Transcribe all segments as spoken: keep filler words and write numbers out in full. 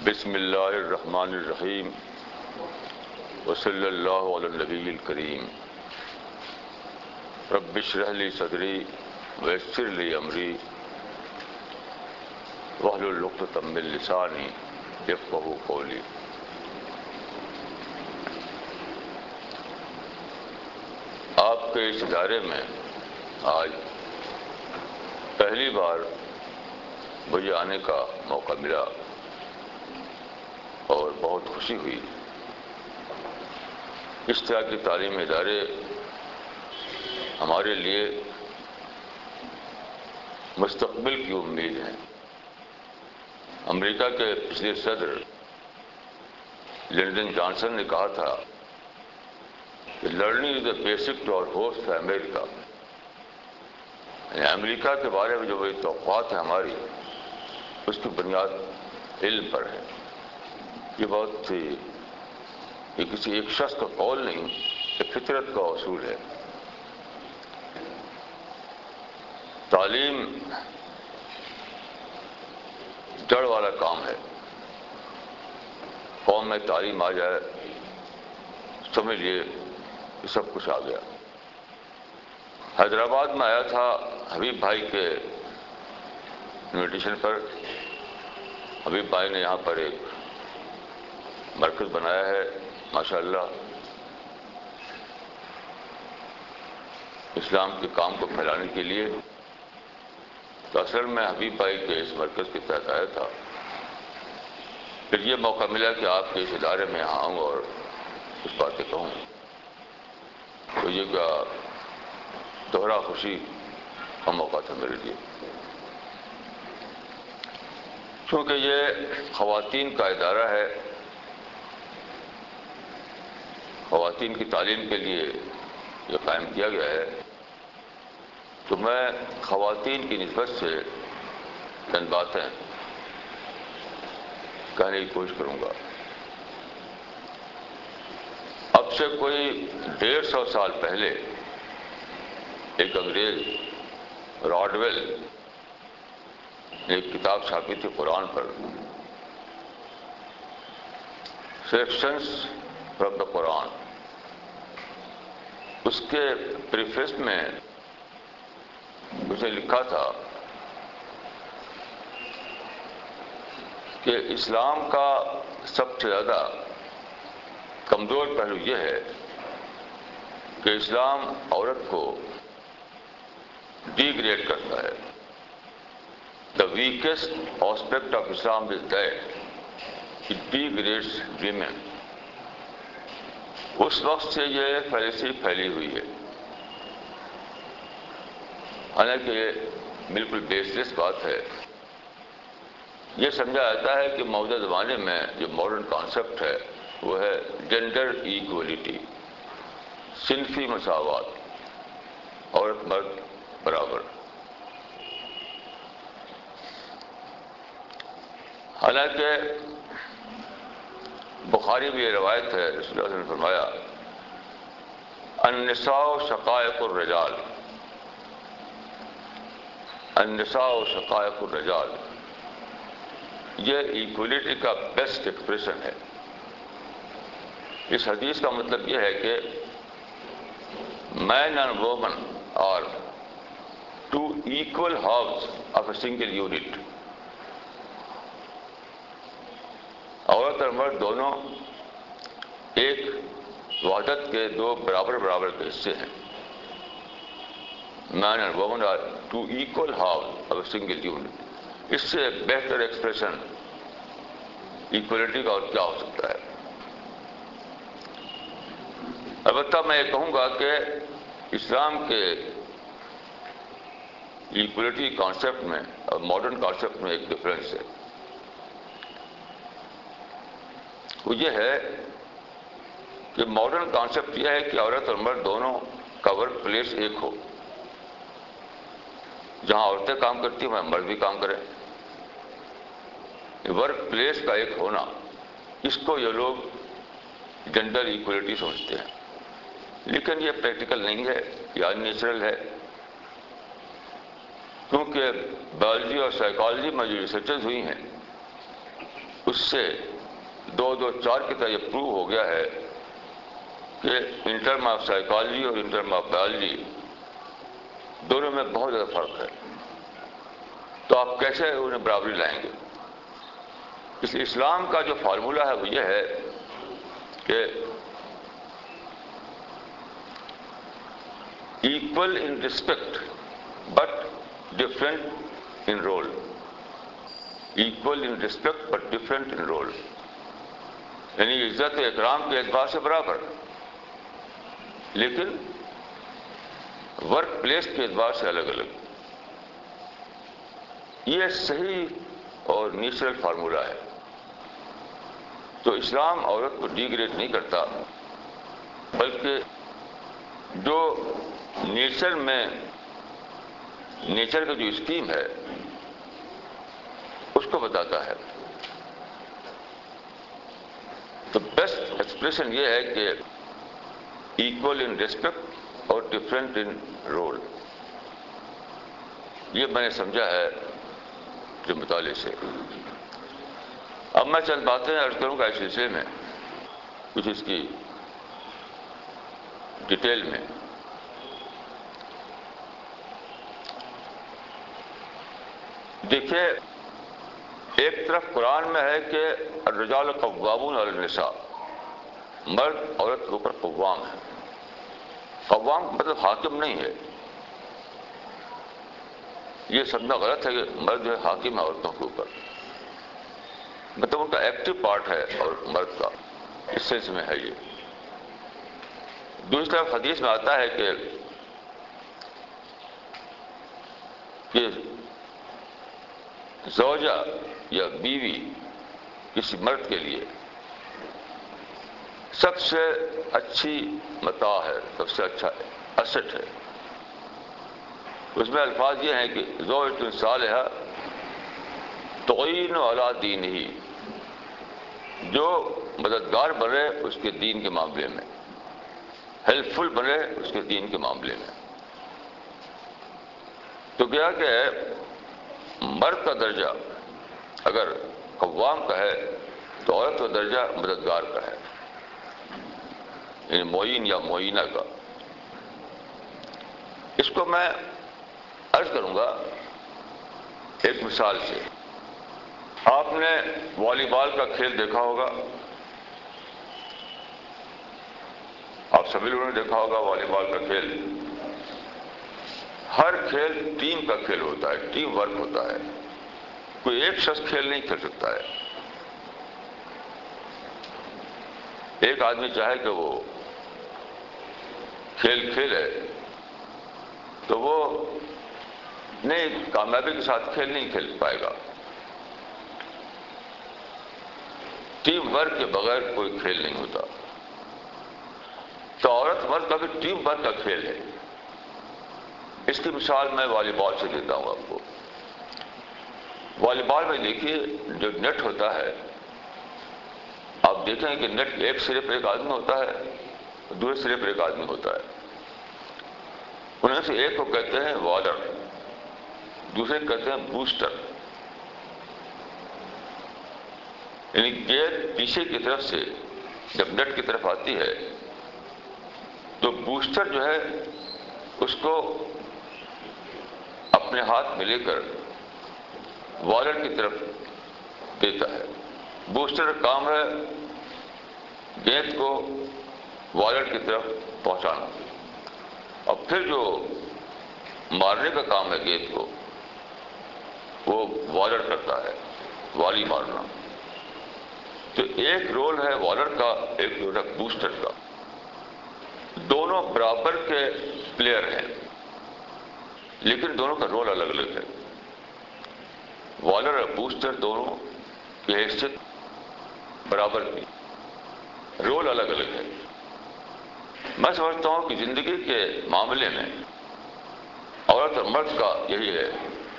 بسم اللہ الرحمن الرحیم وصلی اللہ علی النبی الکریم رب اشرح لی صدری ویسر لی امری واحلل عقدۃ من لسانی یفقہوا قولی۔ آپ کے اس ادارے میں آج پہلی بار مجھے آنے کا موقع ملا اور بہت خوشی ہوئی۔ اس طرح کے تعلیمی ادارے ہمارے لیے مستقبل کی امید ہیں۔ امریکہ کے پچھلے صدر لنڈن جانسن نے کہا تھا کہ learning is the basic to our hopes for America, یعنی امریکہ کے بارے میں جو بڑی توقعات ہیں ہماری، اس کی بنیاد علم پر ہے۔ یہ بہت یہ کسی ایک شخص کا قول نہیں، یہ فطرت کا اصول ہے۔ تعلیم جڑ والا کام ہے۔ قوم میں تعلیم آ جائے، سمجھ لیے کہ سب کچھ آ گیا۔ حیدرآباد میں آیا تھا حبیب بھائی کے انویٹیشن پر۔ حبیب بھائی نے یہاں پر ایک مرکز بنایا ہے، ماشاءاللہ، اسلام کے کام کو پھیلانے کے لیے۔ تو اصل میں حبیب بھائی کے اس مرکز کے تحت آیا تھا۔ پھر یہ موقع ملا کہ آپ کے اس ادارے میں یہاں آؤں اور کچھ باتیں کہوں، تو یہ کا دوہرا خوشی کا موقع تھا میرے لیے، کیونکہ یہ خواتین کا ادارہ ہے۔ خواتین کی تعلیم کے لیے یہ قائم کیا گیا ہے۔ تو میں خواتین کی نسبت سے چند باتیں کہنے کی کوشش کروں گا۔ اب سے کوئی ڈیڑھ سو سال پہلے ایک انگریز راڈویل نے ایک کتاب چھاپی تھی قرآن پر، سیکشنز فرام دا قرآن۔ اس کے پریفیس میں اس نے لکھا تھا کہ اسلام کا سب سے زیادہ کمزور پہلو یہ ہے کہ اسلام عورت کو ڈی گریڈ کرتا ہے۔ The weakest aspect of Islam is that it degrades women. اس وقت سے یہ فلسفی پھیلی ہوئی ہے، حالانکہ یہ بالکل بیس لیس بات ہے۔ یہ سمجھا جاتا ہے کہ موجودہ زمانے میں جو ماڈرن کانسیپٹ ہے وہ ہے جینڈر ایکولیٹی، صنفی مساوات، عورت مرد برابر۔ حالانکہ بخاری میں یہ روایت ہے، رسول اللہ صلی اللہ علیہ وسلم نے فرمایا النساء شقائق الرجال، النساء شقائق الرجال۔ یہ ایکولیٹی کا بیسٹ ایکسپریشن ہے۔ اس حدیث کا مطلب یہ ہے کہ man and woman are two equal halves of a single unit. عورت اور مرد دونوں ایک وحدت کے دو برابر برابر کے حصے ہیں۔ Man and woman are two equal halves of a single unit. اس سے بہتر ایکسپریشن ایکولیٹی کا اور کیا ہو سکتا ہے؟ البتہ میں یہ کہوں گا کہ اسلام کے ایکولیٹی کانسیپٹ میں اور ماڈرن کانسیپٹ میں ایک ڈفرینس ہے۔ وہ یہ ہے کہ ماڈرن کانسیپٹ یہ ہے کہ عورت اور مرد دونوں کا ورک پلیس ایک ہو۔ جہاں عورتیں کام کرتی ہیں وہاں مرد بھی کام کریں۔ ورک پلیس کا ایک ہونا، اس کو یہ لوگ جینڈر ایکولیٹی سمجھتے ہیں، لیکن یہ پریکٹیکل نہیں ہے، یہ ان نیچرل ہے۔ کیونکہ بایولوجی اور سائیکالوجی میں جو ریسرچز ہوئی ہیں اس سے دو دو چار کی طرح یہ پروو ہو گیا ہے کہ ان ٹرم آف سائیکالوجی اور ان ٹرم آف بایولوجی دونوں میں بہت زیادہ فرق ہے. تو آپ کیسے انہیں برابری لائیں گے؟ اس لیے اسلام کا جو فارمولہ ہے وہ یہ ہے کہ equal in respect but different in role. Equal in respect but different in role. یعنی عزت و اکرام کے اعتبار سے برابر، لیکن ورک پلیس کے اعتبار سے الگ الگ. یہ صحیح اور نیچرل فارمولہ ہے. تو اسلام عورت کو ڈیگریڈ نہیں کرتا، بلکہ جو نیچر میں نیچر کا جو اسکیم ہے اس کو بتاتا ہے. تو بیسٹ ایکسپریشن یہ ہے کہ ایکول ان ریسپیکٹ اور ڈفرینٹ ان رول. یہ میں نے سمجھا ہے جو مطالعے سے. اب میں چند باتیں عرض کروں گا اس سلسلے میں، کچھ اس کی ڈیٹیل میں. دیکھیے، ایک طرف قرآن میں ہے کہ الرجال قوامون علی النساء، مرد عورت کے اوپر قوام ہے. قوام مطلب حاکم نہیں ہے. یہ سمجھنا غلط ہے کہ مرد جو ہے حاکم ہے عورتوں کے اوپر، مطلب ان کا ایکٹیو پارٹ ہے اور مرد کا، اس سینس میں ہے یہ. دوسری طرف حدیث میں آتا ہے کہ کہ زوجہ یا بیوی کسی مرد کے لیے سب سے اچھی متاع ہے، سب سے اچھا ایسٹ ہے. اس میں الفاظ یہ ہیں کہ زوجۃ صالحہ تعین علی دینہ، جو مددگار بنے اس کے دین کے معاملے میں، ہیلپ فل بنے اس کے دین کے معاملے میں. تو کیا کہ مرد کا درجہ اگر قوام کا ہے تو عورت کا درجہ مددگار کا ہے، یعنی معین یا معینہ کا. اس کو میں عرض کروں گا ایک مثال سے. آپ نے والی بال کا کھیل دیکھا ہوگا، آپ سبھی لوگوں نے دیکھا ہوگا والی بال کا کھیل. ہر کھیل ٹیم کا کھیل ہوتا ہے، ٹیم ورک ہوتا ہے. کوئی ایک شخص کھیل نہیں کھیل سکتا ہے. ایک آدمی چاہے کہ وہ کھیل کھیلے تو وہ نہیں کامیابی کے ساتھ کھیل نہیں کھیل پائے گا. ٹیم ورک کے بغیر کوئی کھیل نہیں ہوتا. تو عورت مرد کا بھی ٹیم ورک کا کھیل ہے. اس کی مثال میں والی بال سے دیتا ہوں آپ کو. والی بال میں دیکھیے جو نیٹ ہوتا ہے، آپ دیکھیں کہ نیٹ ایک سرے پر ایک آدمی ہوتا ہے، دوسرے سرے پر ایک آدمی ہوتا ہے. انہیں سے ایک کو کہتے ہیں والر، دوسرے کو کہتے ہیں بوسٹر. یعنی گیند پیچھے کی طرف سے جب نیٹ کی طرف آتی ہے تو بوسٹر جو ہے اس کو اپنے ہاتھ میں لے کر والر کی طرف دیتا ہے. بوسٹر کا کام ہے گیند کو والر کی طرف پہنچانا، اور پھر جو مارنے کا کام ہے گیند کو وہ والر کرتا ہے، والی مارنا. تو ایک رول ہے والر کا، ایک رول ہے بوسٹر کا. دونوں برابر کے پلیئر ہیں لیکن دونوں کا رول الگ الگ ہے. والر اور بوسٹر دونوں کی حیثیت برابر کی، رول الگ الگ ہے. میں سمجھتا ہوں کہ زندگی کے معاملے میں عورت اور مرد کا یہی ہے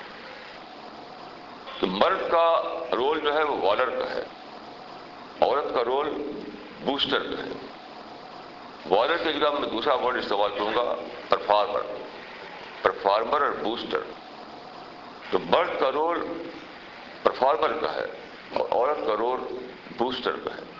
کہ مرد کا رول جو ہے وہ والر کا ہے، عورت کا رول بوسٹر کا ہے. والر کی جگہ میں دوسرا ورڈ استعمال کروں گا، پرفارمر. پرفارمر اور بوسٹر. تو مرد کا رول پرفارمر کا ہے اور عورت کا رول بوسٹر کا ہے.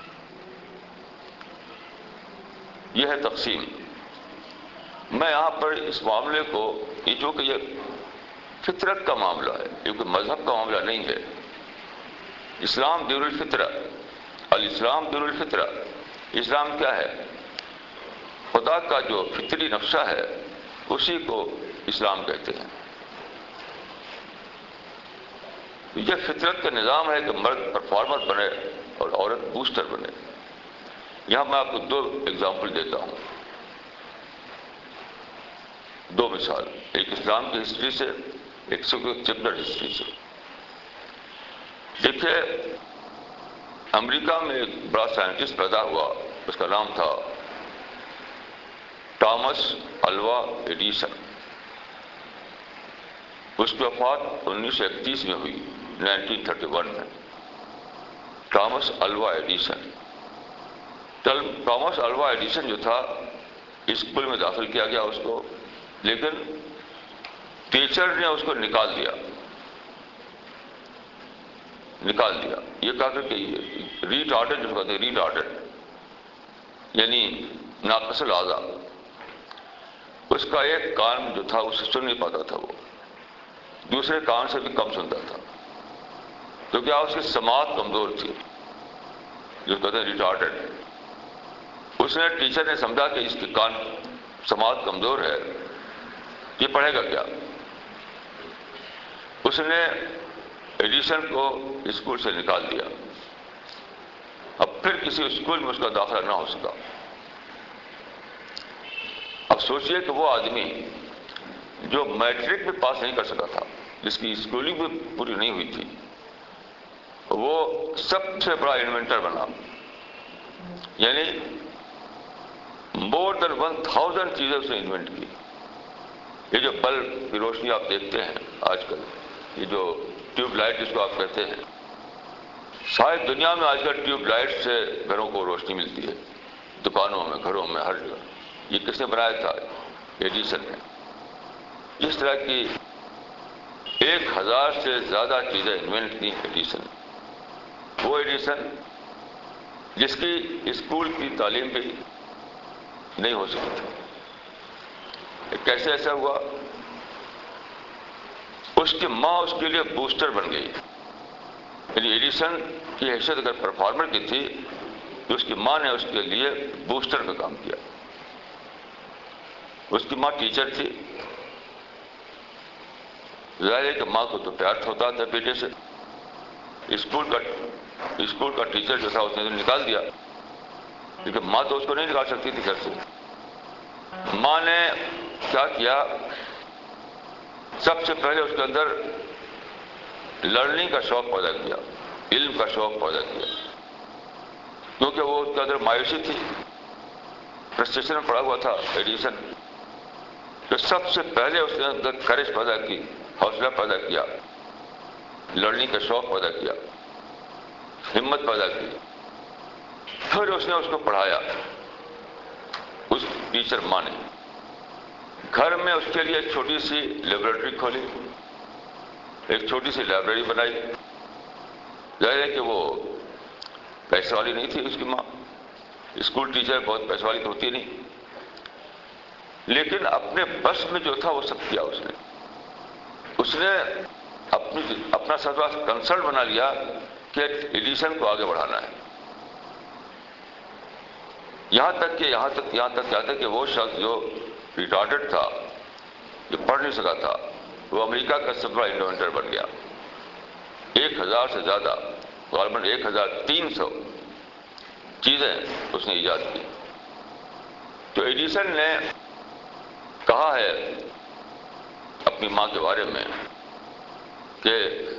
یہ ہے تقسیم. میں یہاں پر اس معاملے کو، یہ چونکہ یہ فطرت کا معاملہ ہے، یہ کوئی مذہب کا معاملہ نہیں ہے. اسلام دین الفطرہ، الاسلام دین الفطرہ. اسلام کیا ہے؟ خدا کا جو فطری نقشہ ہے اسی کو اسلام کہتے ہیں. یہ فطرت کا نظام ہے کہ مرد پرفارمر بنے اور عورت بوسٹر بنے. یہاں میں آپ کو دو ایگزامپل دیتا ہوں، دو مثال، ایک اسلام کی ہسٹری سے، ایک سیکولر ہسٹری سے. دیکھیے، امریکہ میں ایک بڑا سائنٹسٹ پیدا ہوا، اس کا نام تھا ٹامس الوا ایڈیسن. اس کی وفات انیس سو اکتیس میں ہوئی، نائنٹین تھرٹی ون میں. Thomas Alva Edison Thomas Alva Edison جو تھا، اسکول میں داخل کیا گیا اس کو، لیکن ٹیچر نے اس کو نکال دیا نکال دیا یہ کہا کہ ریٹارڈڈ، جس کو کہتے ہیں ریٹارڈڈ، یعنی ناقص الاعضاء. اس کا ایک کان جو تھا اسے سن نہیں پاتا تھا، وہ دوسرے کان سے بھی کم سنتا تھا. تو کیا اس کی سماعت کمزور تھی، جو کہتے ہیں ریٹارڈڈ. اس نے ٹیچر نے سمجھا کہ اس کی کان سماعت کمزور ہے، یہ پڑھے گا کیا. اس نے ایڈیسن کو اسکول سے نکال دیا. اب پھر کسی اسکول میں اس کا داخلہ نہ ہو سکا. اب سوچئے کہ وہ آدمی جو میٹرک بھی پاس نہیں کر سکا تھا، جس کی اسکولنگ بھی پوری نہیں ہوئی تھی، وہ سب سے بڑا انوینٹر بنا. یعنی مور دین ون تھاؤزینڈ چیزیں اس نے انوینٹ کی. یہ جو بلب کی روشنی آپ دیکھتے ہیں آج کل، یہ جو ٹیوب لائٹ جس کو آپ کہتے ہیں، شاید دنیا میں آج کل ٹیوب لائٹ سے گھروں کو روشنی ملتی ہے، دکانوں میں، گھروں میں، ہر جگہ. یہ کس نے بنایا تھا؟ ایڈیسن نے. اس طرح کی ایک ہزار سے زیادہ چیزیں انوینٹ کی ایڈیسن. وہ ایڈیسن جس کی اسکول کی تعلیم بھی نہیں ہو سکی تھی. کیسے ایسا ہوا؟ اس کی ماں اس کے لیے بوسٹر بن گئی. یعنی ایڈیسن کی حیثیت اگر پرفارمر کی تھی تو اس کی ماں نے اس کے لیے بوسٹر کا کام کیا. اس کی ماں ٹیچر تھی. ظاہر ہے کہ ماں کو تو پیار ہوتا تھا بیٹے سے. اسکول کا اسکول کا ٹیچر جو تھا اس نے نکال دیا، کیونکہ ماں تو اس کو نہیں نکال سکتی تھی گھر سے. ماں نے کیا کیا؟ سب سے پہلے اس کے اندر لرننگ کا شوق پیدا کیا، علم کا شوق پیدا کیا. کیونکہ وہ اس کے اندر مایوسی تھی، فرسٹریشن میں پڑا ہوا تھا ایڈیسن. تو سب سے پہلے اس نے اندر کریج پیدا کی، حوصلہ پیدا کیا، لرننگ کا شوق پیدا کیا، ہمت پیدا کی. پھر اس نے اس کو پڑھایا، اس ٹیچر ماں نے. گھر میں اس کے لیے ایک چھوٹی سی لیبورٹری کھولی، ایک چھوٹی سی لائبریری بنائی. ظاہر ہے کہ وہ پیسے والی نہیں تھی اس کی ماں، اسکول ٹیچر بہت پیسے والی تو ہوتی نہیں، لیکن اپنے بس میں جو تھا وہ سب کیا اس نے. اس نے اپنی اپنا سب کنسرن بنا لیا کہ ایڈیسن کو آگے بڑھانا ہے. یہاں تک کہ یہاں تک یہاں تک کیا تھا کہ وہ شخص جو ریٹارڈڈ تھا، جو پڑھ نہیں سکا تھا، وہ امریکہ کا سب بڑا انوینٹر بن گیا. ایک ہزار سے زیادہ، غالباً ایک ہزار تین سو چیزیں اس نے ایجاد کی. تو ایڈیسن نے کہا ہے اپنی ماں کے بارے میں کہ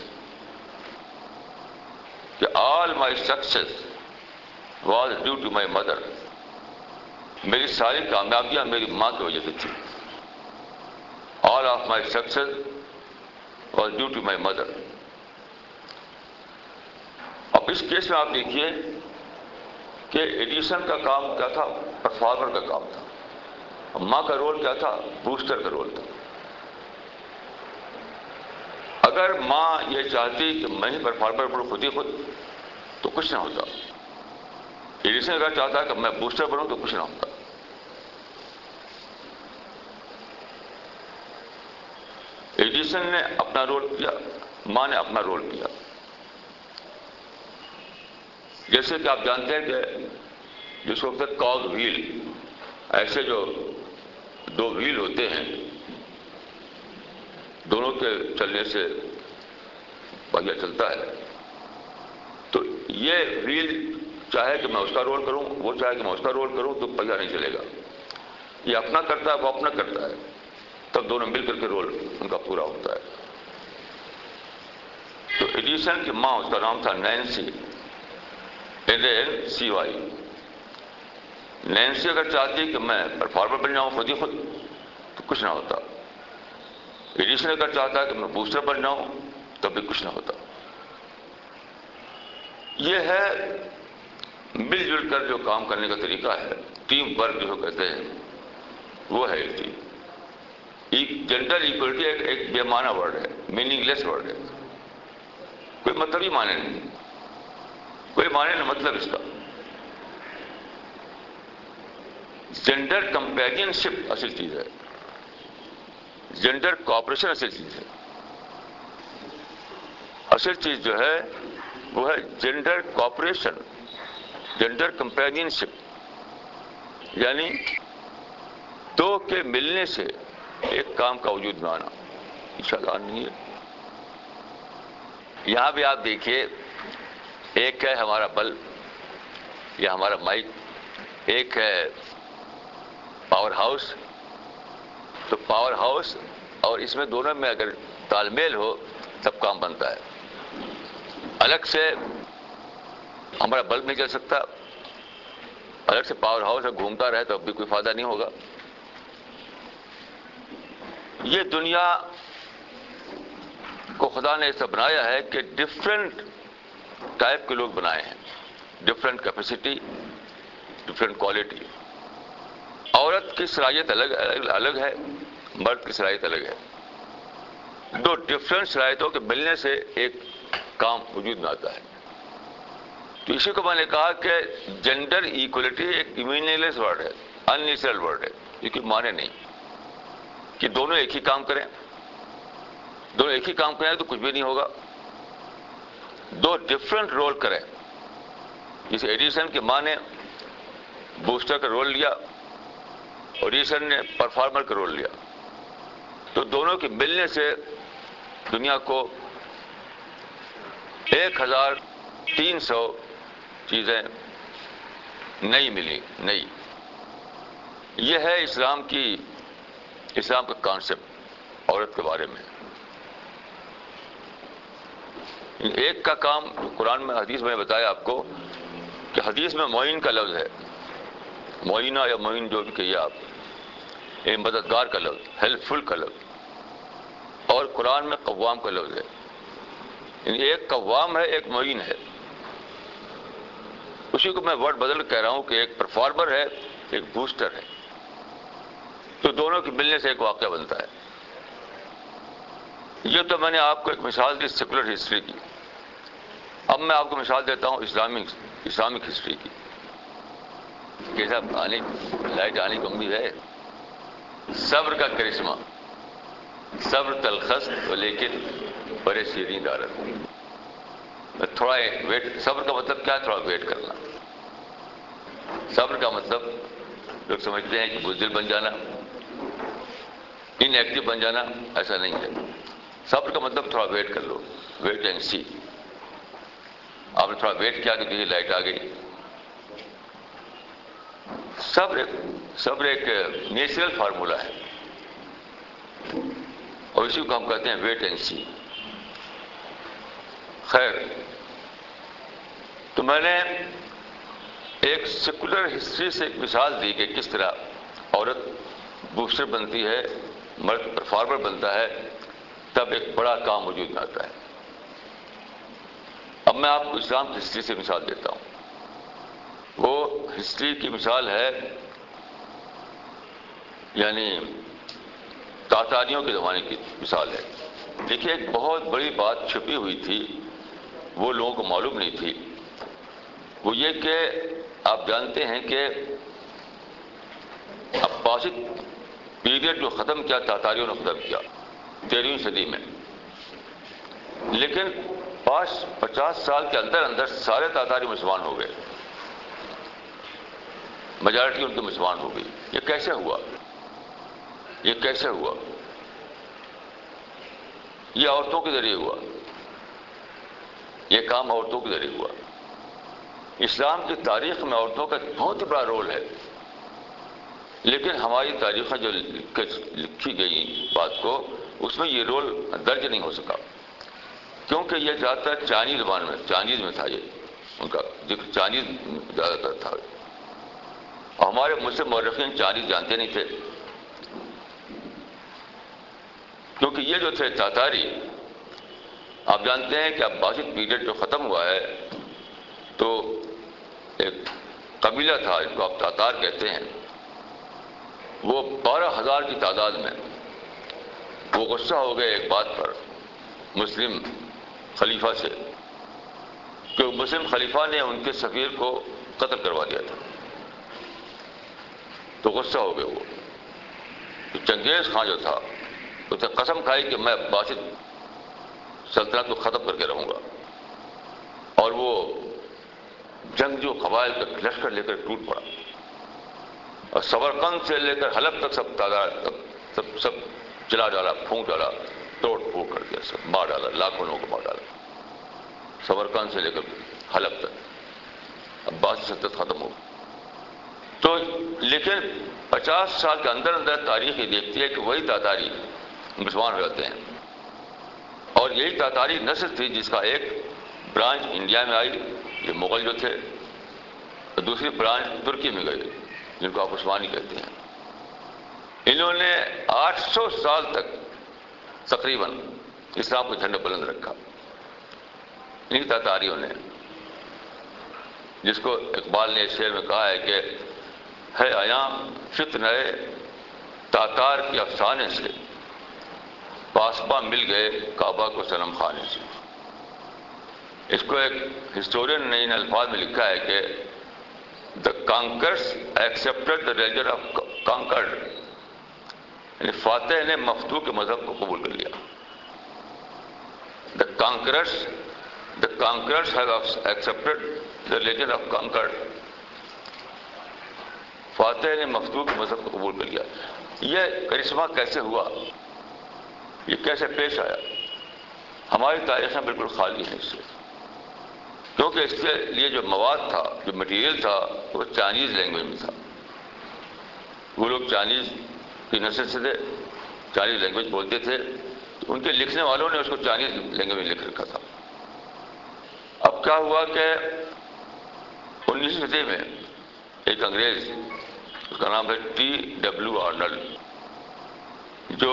کہ all my success was due to my mother. میری ساری کامیابیاں میری ماں کی وجہ سے تھی. All of my success was due to my mother. اب اس کیس میں آپ دیکھیے کہ ایڈیسن کا کام کیا تھا؟ پرفارمر کا کام تھا. ماں کا رول کیا تھا؟ بوسٹر کا رول تھا. اگر ماں یہ چاہتی کہ میں ہی پرفارمر بنوں خود ہی خود تو کچھ نہ ہوتا. ایڈیسن اگر چاہتا کہ میں بوسٹر بنوں تو کچھ نہ ہوتا. ایڈیسن نے اپنا رول کیا, ماں نے اپنا رول کیا. جیسے کہ آپ جانتے ہیں کہ جس کو کہتے ہیں کاگ وہیل, ایسے جو دو وہیل ہوتے ہیں, دونوں کے چلنے سے پہیہ چلتا ہے. تو یہ وہیل چاہے کہ میں اس کا رول کروں, وہ چاہے کہ میں اس کا رول کروں, تو پہیہ نہیں چلے گا. یہ اپنا کرتا ہے, وہ اپنا کرتا ہے, تب دونوں مل کر کے رول ان کا پورا ہوتا ہے. تو ایڈیسن کی ماں, اس کا نام تھا Nancy, N A N C Y. Nancy اگر چاہتی کہ میں پرفارمر بن جاؤں خود ہی خود تو کچھ نہ ہوتا. ایڈیسن اگر چاہتا کہ میں بوسٹر بن جاؤں تب بھی کچھ نہ ہوتا. یہ ہے مل جل کر جو کام کرنے کا طریقہ ہے, ٹیم ورک جو کہتے ہیں, وہ ہے ٹیم. جینڈر ایکولیٹی ایک, ایک بے معنی ورڈ ہے, میننگ لیس ورڈ ہے, کوئی مطلب ہی معنی نہیں, کوئی معنی نہیں مطلب اس کا. جینڈر کمپینین شپ اصل چیز ہے, جینڈر کوآپریشن اصل چیز ہے. اصل چیز جو ہے وہ ہے gender cooperation, gender companionship, یعنی دو کے ملنے سے ایک کام کا وجود میں آنا. انشاءاللہ نہیں ہے. یہاں بھی آپ دیکھیے, ایک ہے ہمارا بلب یا ہمارا مائک, ایک ہے پاور ہاؤس. تو پاور ہاؤس اور اس میں دونوں میں اگر تال میل ہو تب کام بنتا ہے. الگ سے ہمارا بلب نہیں چل سکتا, الگ سے پاور ہاؤس گھومتا رہے تو اب بھی کوئی فائدہ نہیں ہوگا. یہ دنیا کو خدا نے ایسا بنایا ہے کہ ڈفرینٹ ٹائپ کے لوگ بنائے ہیں, ڈفرینٹ کیپیسٹی, ڈفرینٹ کوالٹی. عورت کی صلاحیت الگ الگ ہے, مرد کی صلاحیت الگ ہے. دو ڈفرینٹ صلاحیتوں کے ملنے سے ایک کام وجود میں آتا ہے. تو اسی کو میں نے کہا کہ جینڈر ایکولیٹی ایک میننگ لیس ورڈ ہے, ان نیچرل ورڈ ہے, یہ کوئی معنی نہیں کہ دونوں ایک ہی کام کریں. دونوں ایک ہی کام کریں تو کچھ بھی نہیں ہوگا. دو ڈفرینٹ رول کریں. جیسے ایڈیسن کی ماں نے بوسٹر کا رول لیا اور ایڈیسن نے پرفارمر کا رول لیا, تو دونوں کے ملنے سے دنیا کو ایک ہزار تین سو چیزیں نئی ملی, نئی. یہ ہے اسلام کی اسلام کا کانسیپٹ عورت کے بارے میں. ایک کا کام قرآن میں, حدیث میں بتایا آپ کو کہ حدیث میں معین کا لفظ ہے, معینہ یا معین جو بھی کہیے آپ, ایک مددگار کا لفظ, ہیلپ فل کا لفظ, اور قرآن میں قوام کا لفظ ہے. یعنی ایک قوام ہے, ایک معین ہے. اسی کو میں ورڈ بدل کہہ رہا ہوں کہ ایک پرفارمر ہے, ایک بوسٹر ہے. تو دونوں کے ملنے سے ایک واقعہ بنتا ہے. یہ تو میں نے آپ کو ایک مثال دی سیکولر ہسٹری کی. اب میں آپ کو مثال دیتا ہوں اسلامک اسلامک ہسٹری کی. کیسا آنے لائٹ آنے کی امید ہے. صبر کا کرشمہ, صبر تلخص لیکن بڑے شیریں دارت. تھوڑا ویٹ, صبر کا مطلب کیا ہے؟ تھوڑا ویٹ کرنا. صبر کا مطلب لوگ سمجھتے ہیں کہ بزدل بن جانا, ان ایکٹیو بن جانا. ایسا نہیں ہے. صبر کا مطلب تھوڑا ویٹ کر لو, ویٹ اینڈ سی. آپ نے تھوڑا ویٹ کیا کہ دیکھیے لائٹ آ گئی. صبر ایک صبر ایک نیچرل فارمولا ہے, اور اسی کو ہم کہتے ہیں ویٹ اینڈ سی. خیر, تو میں نے ایک سیکولر ہسٹری سے ایک مثال دی کہ کس طرح عورت بوسٹر بنتی ہے, مرد پرفارمر بنتا ہے, تب ایک بڑا کام وجود میں آتا ہے. اب میں آپ کو اسلام کی ہسٹری سے مثال دیتا ہوں. وہ ہسٹری کی مثال ہے, یعنی تاتاریوں کے زمانے کی مثال ہے. دیکھیے ایک بہت بڑی بات چھپی ہوئی تھی، وہ لوگوں کو معلوم نہیں تھی، وہ یہ کہ آپ جانتے ہیں کہ عباسد پیریڈ جو ختم کیا تاتاریوں نے ختم کیا تیرہویں صدی میں، لیکن پانچ پچاس سال کے اندر اندر سارے تاتاری مسلمان ہو گئے، میجارٹی ان کی مسلمان ہو گئی۔ یہ کیسے ہوا؟ یہ کیسے ہوا؟ یہ عورتوں کے ذریعے ہوا، یہ کام عورتوں کے ذریعے ہوا۔ اسلام کی تاریخ میں عورتوں کا بہت بڑا رول ہے، لیکن ہماری تاریخیں جو لکھی گئی بات کو، اس میں یہ رول درج نہیں ہو سکا، کیونکہ یہ زیادہ تر چائنیز زبان میں چائنیز میں تھا، یہ ان کا ذکر چائنیز زیادہ تر تھا، اور ہمارے مسلم مورخین چائنیز جانتے نہیں تھے، کیونکہ یہ جو تھے تاتاری، آپ جانتے ہیں کہ عباسد پیریڈ جو ختم ہوا ہے تو ایک قبیلہ تھا جس کو آپ تاتار کہتے ہیں، وہ بارہ ہزار کی تعداد میں وہ غصہ ہو گئے ایک بات پر مسلم خلیفہ سے، کہ مسلم خلیفہ نے ان کے سفیر کو قتل کروا دیا تھا، تو غصہ ہو گئے وہ۔ تو چنگیز خان جو تھا اس نے قسم کھائی کہ میں عباسد سلطنت کو ختم کر کے رہوں گا، اور وہ جنگجو قبائل کا لشکر لے کر ٹوٹ پڑا، اور سمرقند سے لے کر حلب تک سب تعداد سب سب چلا ڈالا، پھونک ڈالا، توڑ پھوڑ کر دیا، سب مار ڈالا، لاکھوں لوگوں کو مار ڈالا، سمرقند سے لے کر حلب تک عباسی سلطنت ختم ہو گئی۔ تو لیکن پچاس سال کے اندر اندر تاریخ یہ دیکھتی ہے کہ وہی تاتاری مسلمان ہو جاتے ہیں، اور یہی تاتاری نسل تھی جس کا ایک برانچ انڈیا میں آئی، یہ مغل جو تھے، اور دوسری برانچ ترکی میں گئی جن کو آپ عثمانی کہتے ہیں۔ انہوں نے آٹھ سو سال تک تقریباً اسلام کو جھنڈا بلند رکھا، انہیں تاتاریوں نے، جس کو اقبال نے اس شعر میں کہا ہے کہ ہے آیاں فتنہ تاتار کے افسانے سے، پاسباں مل گئے کعبہ کو صنم خانے سے۔ اس کو ایک ہسٹورین نے ان الفاظ میں لکھا ہے کہ the conquerors accepted the religion of conquered، یعنی فاتح نے مفتوح کے مذہب کو قبول کر لیا۔ the conquerors the conquerors have accepted the religion of conquered، فاتح نے مفتوح کے مذہب کو قبول کر لیا۔ یہ کرشمہ کیسے ہوا؟ یہ کیسے پیش آیا؟ ہماری تاریخیں بالکل خالی ہیں اس سے، کیونکہ اس کے لیے جو مواد تھا، جو مٹیریل تھا، وہ چائنیز لینگویج میں تھا۔ وہ لوگ چائنیز کی نسل سے تھے، چائنیز لینگویج بولتے تھے، تو ان کے لکھنے والوں نے اس کو چائنیز لینگویج میں لکھ رکھا تھا۔ اب کیا ہوا کہ انیسویں صدی میں ایک انگریز، اس کا نام ہے ٹی ڈبلیو آرنلڈ، جو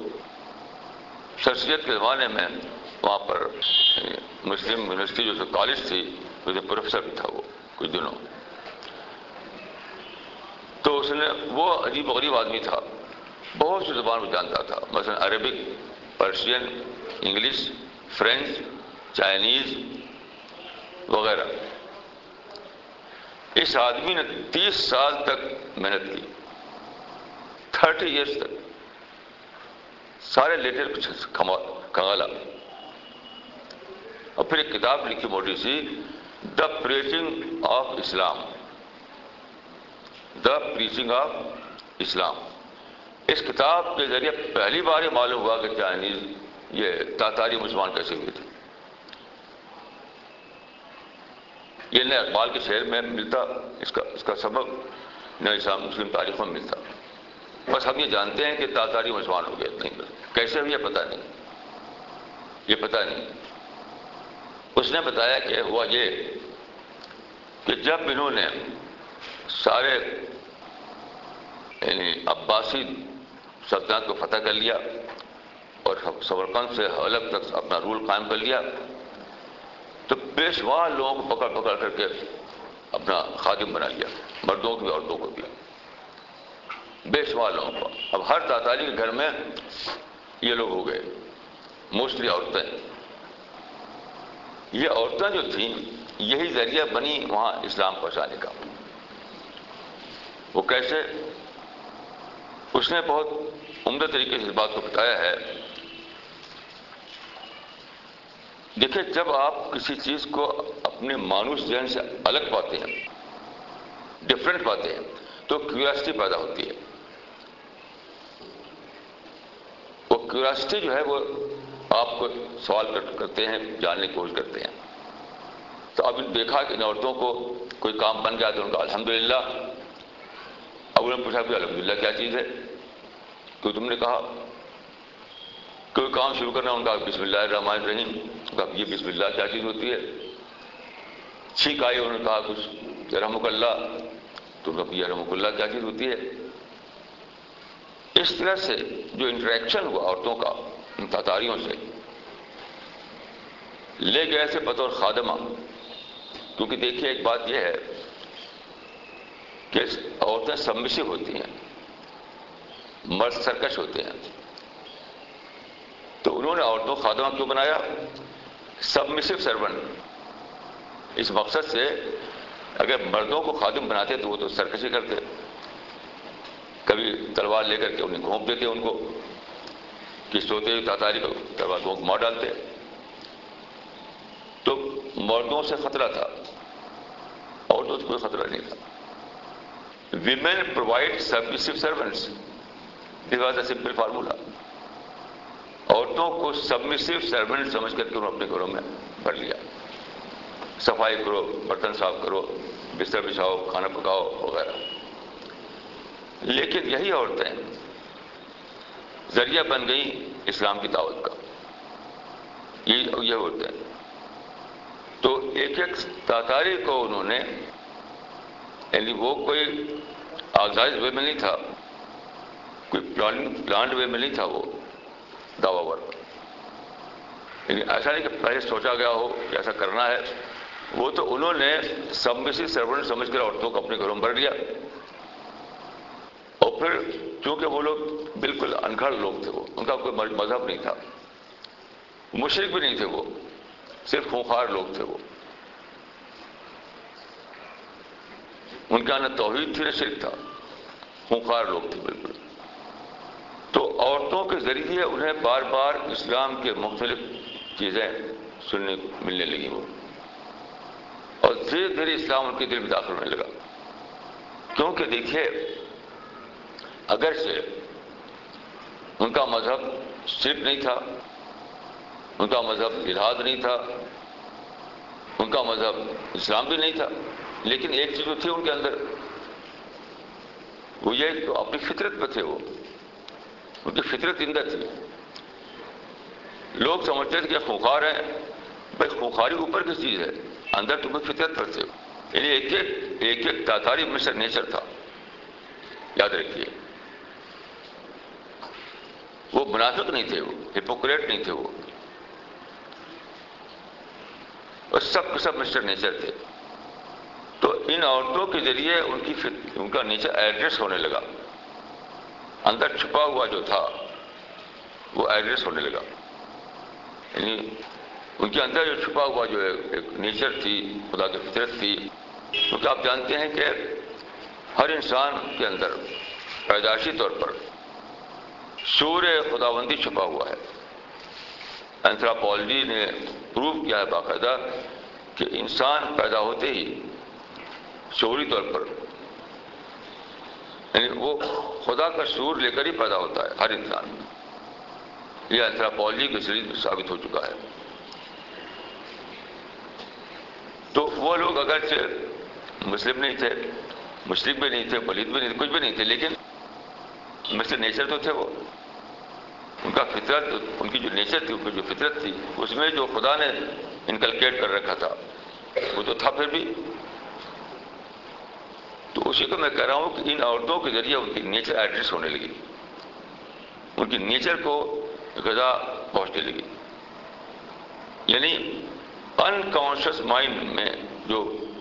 سر سید کے زمانے میں وہاں پر مسلم یونیورسٹی جو کالج تھی، اس میں پروفیسر بھی تھا وہ کچھ دنوں، تو اس نے، وہ عجیب و غریب آدمی تھا، بہت سی زبان کو جانتا تھا، مثلا Arabic, Persian, English, French, Chinese وغیرہ۔ اس آدمی نے تیس سال تک محنت کی، تھرٹی ایئرس تک سارے لیٹر کھنگالا، اور پھر ایک کتاب لکھی موٹی سی، the preaching of Islam, the preaching of Islam. اس کتاب کے ذریعے پہلی بار یہ معلوم ہوا کہ چائنیز یہ تاتاری مسلمان کیسے ہوئے تھے۔ یہ نہ اقبال کے شعر میں ملتا، اس کا اس کا سبب نہ اسلام مسلم تاریخوں میں ملتا، بس ہم یہ جانتے ہیں کہ تاتاری مسلمان ہو گئے، نہیں کیسے ہوئی یہ پتہ نہیں، یہ پتہ نہیں۔ اس نے بتایا کہ ہوا یہ کہ جب انہوں نے سارے یعنی عباسی سلطنت کو فتح کر لیا اور سمرقند سے حلب تک اپنا رول قائم کر لیا، تو پیشوا لوگوں کو پکڑ پکڑ کر کے اپنا خادم بنا لیا، مردوں کو بھی عورتوں کو بھی، بے شمار لوگوں کو۔ اب ہر تاتاری کے گھر میں یہ لوگ ہو گئے، موسٹلی عورتیں. یہ عورتیں جو تھیں یہی ذریعہ بنی وہاں اسلام پہنچانے کا. وہ کیسے؟ اس نے بہت عمدہ طریقے سے اس بات کو بتایا ہے. دیکھیں، جب آپ کسی چیز کو اپنے مانوس ذہن سے الگ پاتے ہیں، ڈفرینٹ پاتے ہیں، تو کیوریاسٹی پیدا ہوتی ہے. وہ کیوریاسٹی جو ہے وہ آپ کو سوال کرتے ہیں، جاننے کی کوشش کرتے ہیں. تو اب دیکھا کہ ان عورتوں کو کوئی کام بن گیا تو ان کا الحمدللہ. اب انہوں نے پوچھا کہ الحمدللہ کیا چیز ہے؟ تو تم نے کہا کوئی کام شروع کرنا، ان کا بسم اللہ الرحمن الرحیم. کہا یہ بسم اللہ کیا چیز ہوتی ہے؟ چھینک آئی، انہوں نے کہا کچھ رحمک اللہ. تو کہا یہ رحمک اللہ کیا چیز ہوتی ہے؟ اس طرح سے جو انٹریکشن ہوا عورتوں کا ان تاتاریوں سے، لے گئے سے بطور خادمہ. کیونکہ دیکھیے ایک بات یہ ہے کہ عورتیں سبمسو ہوتی ہیں، مرد سرکش ہوتے ہیں. تو انہوں نے عورتوں کو خادمہ کیوں بنایا؟ سبمسو سرونٹ. اس مقصد سے اگر مردوں کو خادم بناتے تو وہ تو سرکشی کرتے، کبھی تلوار لے کر کے انہیں گھونپ دیتے، ان کو کہ سوتے ہوئے تاتاری کو تلوار گھونپ مار ڈالتے. تو مردوں سے خطرہ تھا، عورتوں سے کوئی خطرہ نہیں تھا. Women provide submissive servants. This was a simple formula. عورتوں کو سبمسو سرونٹ سمجھ کر کے انہوں نے اپنے گھروں میں بھر لیا. صفائی کرو، برتن صاف کرو، بستر بچھاؤ، کھانا پکاؤ وغیرہ. لیکن یہی عورتیں ذریعہ بن گئی اسلام کی دعوت کا. یہ یہ عورتیں تو ایک ایک تاتاری کو انہوں نے، یعنی وہ کوئی آرگنائز وے میں نہیں تھا، کوئی پلان پلانڈ وے میں نہیں تھا وہ دعویٰ ورک. یعنی ایسا نہیں کہ پہلے سوچا گیا ہو کہ ایسا کرنا ہے. وہ تو انہوں نے سبمسو سرونٹ سمجھ کر عورتوں کو اپنے گھروں میں بھر لیا. اور پھر چونکہ وہ لوگ بالکل انکھڑ لوگ تھے، وہ ان کا کوئی مذہب نہیں تھا، مشرک بھی نہیں تھے، وہ صرف خونخوار لوگ تھے. وہ ان کا نہ توحید تھی نہ شرک تھا، خونخوار لوگ تھے بالکل. تو عورتوں کے ذریعے انہیں بار بار اسلام کے مختلف چیزیں سننے ملنے لگی وہ، اور دھیرے دھیرے اسلام ان کے دل میں داخل ہونے لگا. کیونکہ دیکھیے اگرچہ ان کا مذہب شرک نہیں تھا، ان کا مذہب الحاد نہیں تھا، ان کا مذہب اسلام بھی نہیں تھا، لیکن ایک چیز جو تھی ان کے اندر، وہ یہ کہ اپنی فطرت پہ تھے. وہ ان کی فطرت زندہ تھی. لوگ سمجھتے تھے کہ خونخوار ہیں، بھائی خونخواری اوپر کی چیز ہے، اندر تمہیں فطرت پر تھے. یعنی ایک ایک ایک ایک تاتاری مشر نیچر تھا، یاد رکھیے. وہ منافق نہیں تھے، وہ ہپوکریٹ نہیں تھے، وہ اور سب کے سب مسٹر نیچر تھے. تو ان عورتوں کے ذریعے ان کی فت... ان کا نیچر ایڈریس ہونے لگا. اندر چھپا ہوا جو تھا وہ ایڈریس ہونے لگا. یعنی ان کے اندر جو چھپا ہوا جو ایک نیچر تھی، خدا کی فطرت تھی. کیونکہ آپ جانتے ہیں کہ ہر انسان کے اندر پیدائشی طور پر شعور خداوندی چھپا ہوا ہے. اینتھروپولوجی نے پروو کیا ہے باقاعدہ کہ انسان پیدا ہوتے ہی شعوری طور پر، یعنی وہ خدا کا شعور لے کر ہی پیدا ہوتا ہے ہر انسان. یہ اینتھروپولوجی کے ذریعے ثابت ہو چکا ہے. تو وہ لوگ اگرچہ مسلم نہیں تھے، مشرک بھی نہیں تھے، پلید بھی نہیں تھے، کچھ بھی نہیں تھے، لیکن مسلم نیچر تو تھے. وہ ان کا فطرت، ان کی جو نیچر تھی، ان کی جو فطرت تھی، اس میں جو خدا نے انکلکیٹ کر رکھا تھا وہ تو تھا پھر بھی. تو اسی کو میں کہہ رہا ہوں کہ ان عورتوں کے ذریعے ان کی نیچر ایڈریس ہونے لگی، ان کی نیچر کو غذا پہنچنے لگی. یعنی انکانشیس مائنڈ میں جو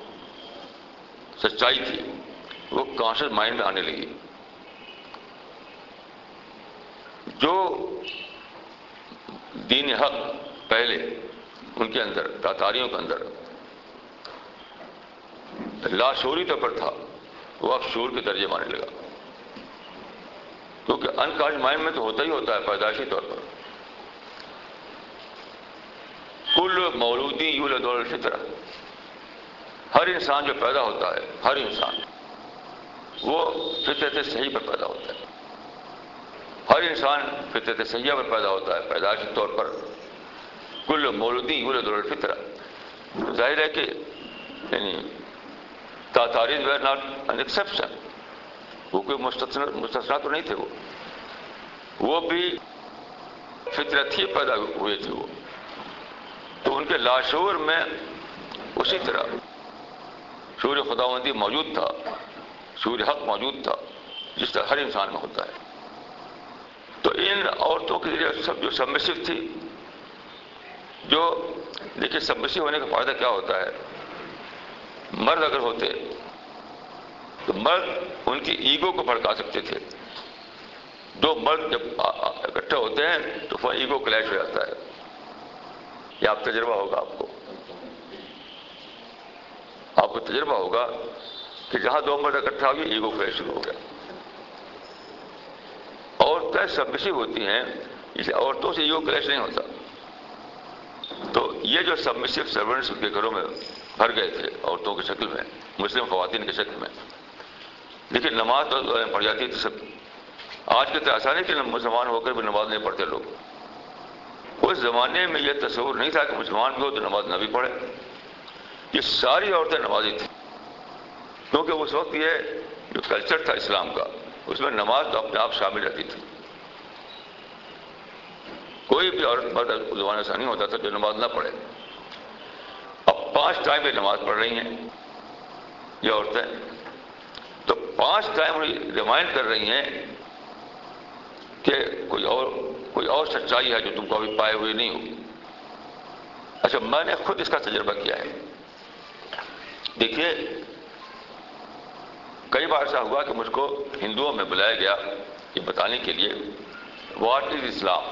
سچائی تھی وہ کانشیس مائنڈ میں آنے لگی. جو دین حق پہلے ان کے اندر، تاتاریوں کے اندر لاشعوری طور پر تھا، وہ اب شعور کے درجے میں آنے لگا، کیونکہ انکانشیس مائنڈ میں تو ہوتا ہی ہوتا ہے پیدائشی طور پر. کل مولودی یولد علی الفطرہ، ہر انسان جو پیدا ہوتا ہے، ہر انسان وہ فطرت صحیح پر پیدا ہوتا ہے. ہر انسان فطرت صحیحہ پر پیدا ہوتا ہے پیدائشی طور پر. کل مولودی یولد علی الفطرہ. ظاہر ہے کہ یعنی Tatars were not an exception, وہ کوئی مستثنا مستثنا تو نہیں تھے، وہ وہ بھی فطرت ہی پیدا ہوئے تھے. وہ تو ان کے لاشعور میں اسی طرح شعور خداوندی موجود تھا، شعور حق موجود تھا، جس طرح ہر انسان میں ہوتا ہے. تو ان عورتوں کے ذریعے سب جو سبمسو تھی، جو دیکھیے سبمسو ہونے کا فائدہ کیا ہوتا ہے، مرد اگر ہوتے تو مرد ان کی ایگو کو بھڑکا سکتے تھے. دو مرد جب اکٹھے ہوتے ہیں تو وہ ایگو کلیش ہو جاتا ہے. یہ آپ تجربہ ہوگا، آپ کو آپ کو تجربہ ہوگا کہ جہاں دو مرد اکٹھا ہوئے ایگو کلیش شروع ہو گیا. عورتیں سبمسو ہوتی ہیں، اس لیے عورتوں سے ایگو کلیش نہیں ہوتا. تو یہ جو سبمسو سرونٹس کے گھروں میں بھر گئے تھے عورتوں کی شکل میں، مسلم خواتین کی شکل میں، لیکن نماز تو پڑھ جاتی تھی سب. آج کے تو ایسا نہیں کہ مسلمان ہو کر بھی نماز نہیں پڑھتے لوگ. اس زمانے میں یہ تصور نہیں تھا کہ مسلمان بھی ہو تو نماز نہ بھی پڑھے. یہ ساری عورتیں نمازی تھیں، کیونکہ اس وقت یہ جو کلچر تھا اسلام کا، اس میں نماز تو اپنے آپ شامل رہتی تھی. کوئی بھی عورت مرد اس زمانے ایسا نہیں ہوتا تھا جو نماز نہ پڑھے. اب پانچ ٹائم یہ نماز پڑھ رہی ہیں یہ عورتیں، تو پانچ ٹائم ریمائنڈ کر رہی ہیں کہ کوئی اور کوئی اور سچائی ہے جو تم کو ابھی پائے ہوئے نہیں ہو. اچھا، میں نے خود اس کا تجربہ کیا ہے. دیکھیے، کئی بار ایسا ہوا کہ مجھ کو ہندوؤں میں بلایا گیا یہ بتانے کے لیے what is Islam,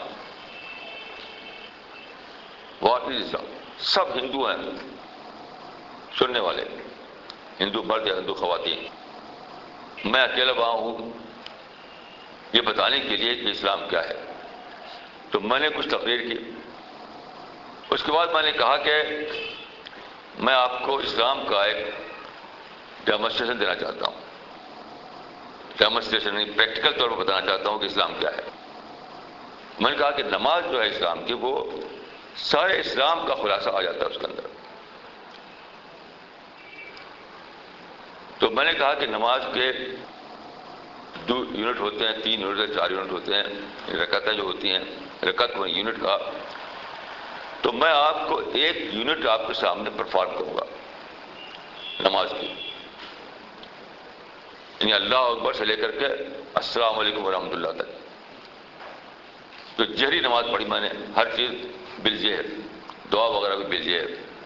what is اسلام. سب ہندو ہیں سننے والے، ہندو مرد یا ہندو خواتین. میں اکیلا وہاں ہوں یہ بتانے کے لیے کہ اسلام کیا ہے. تو میں نے کچھ تقریر کی. اس کے بعد میں نے کہا کہ میں آپ کو اسلام کا ایک ڈیمونسٹریشن دینا چاہتا ہوں. ڈیمونسٹریشن نہیں، پریکٹیکل طور پر بتانا چاہتا ہوں کہ اسلام کیا ہے. میں نے کہا کہ نماز جو ہے اسلام کی، وہ سارے اسلام کا خلاصہ آ جاتا ہے اس کے اندر. تو میں نے کہا کہ نماز کے دو یونٹ ہوتے ہیں، تین یونٹ ہیں، چار یونٹ ہوتے ہیں، رکعتیں جو ہوتی ہیں، رکعت کو یونٹ کا. تو میں آپ کو ایک یونٹ آپ کے سامنے پرفارم کروں گا نماز کی، یعنی اللہ اکبر سے لے کر کے السلام علیکم ورحمۃ اللہ تک. تو جہری نماز پڑھی میں نے، ہر چیز بالجہر، دعا وغیرہ بھی بالجہر.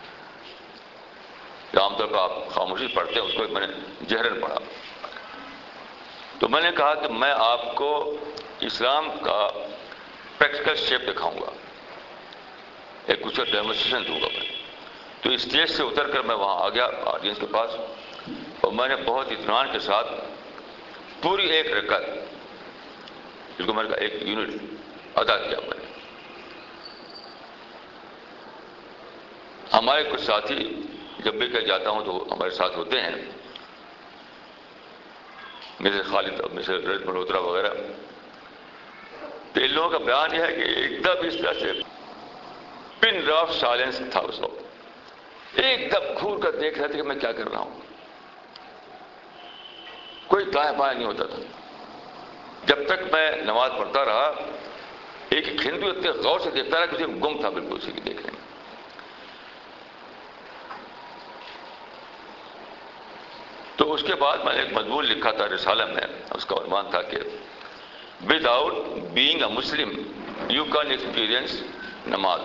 عام طور پر آپ خاموشی پڑھتے ہیں، اس کو میں نے جہرن پڑھا. تو میں نے کہا کہ میں آپ کو اسلام کا پریکٹیکل شیپ دکھاؤں گا، ایک کچھ ڈیمونسٹریشن دوں گا میں. تو اسٹیج سے اتر کر میں وہاں آ گیا آڈینس کے پاس، اور میں نے بہت اطمینان کے ساتھ پوری ایک رکعت، جس کو میں نے کہا ایک یونٹ ادا کیا. میں نے ہمارے کچھ ساتھی جب بھی کہیں جاتا ہوں تو ہمارے ساتھ ہوتے ہیں، مثل خالد، مثل رجت ملہوترا وغیرہ. تو ان لوگوں کا بیان یہ ہے کہ ایک دم اس طرح سے پن ڈراپ سائلنس تھا اس وقت. ایک دم گھور کر دیکھ رہے تھے کہ میں کیا کر رہا ہوں. کوئی دائیں بائیں نہیں ہوتا تھا. جب تک میں نماز پڑھتا رہا، ایک ایک ہندو اتنے غور سے دیکھتا رہا کہ گم تھا بالکل اسی کی دیکھنے میں. تو اس کے بعد میں نے ایک مضمون لکھا تھا رسالہ میں، اس کا عنوان تھا کہ without being a Muslim you can experience نماز.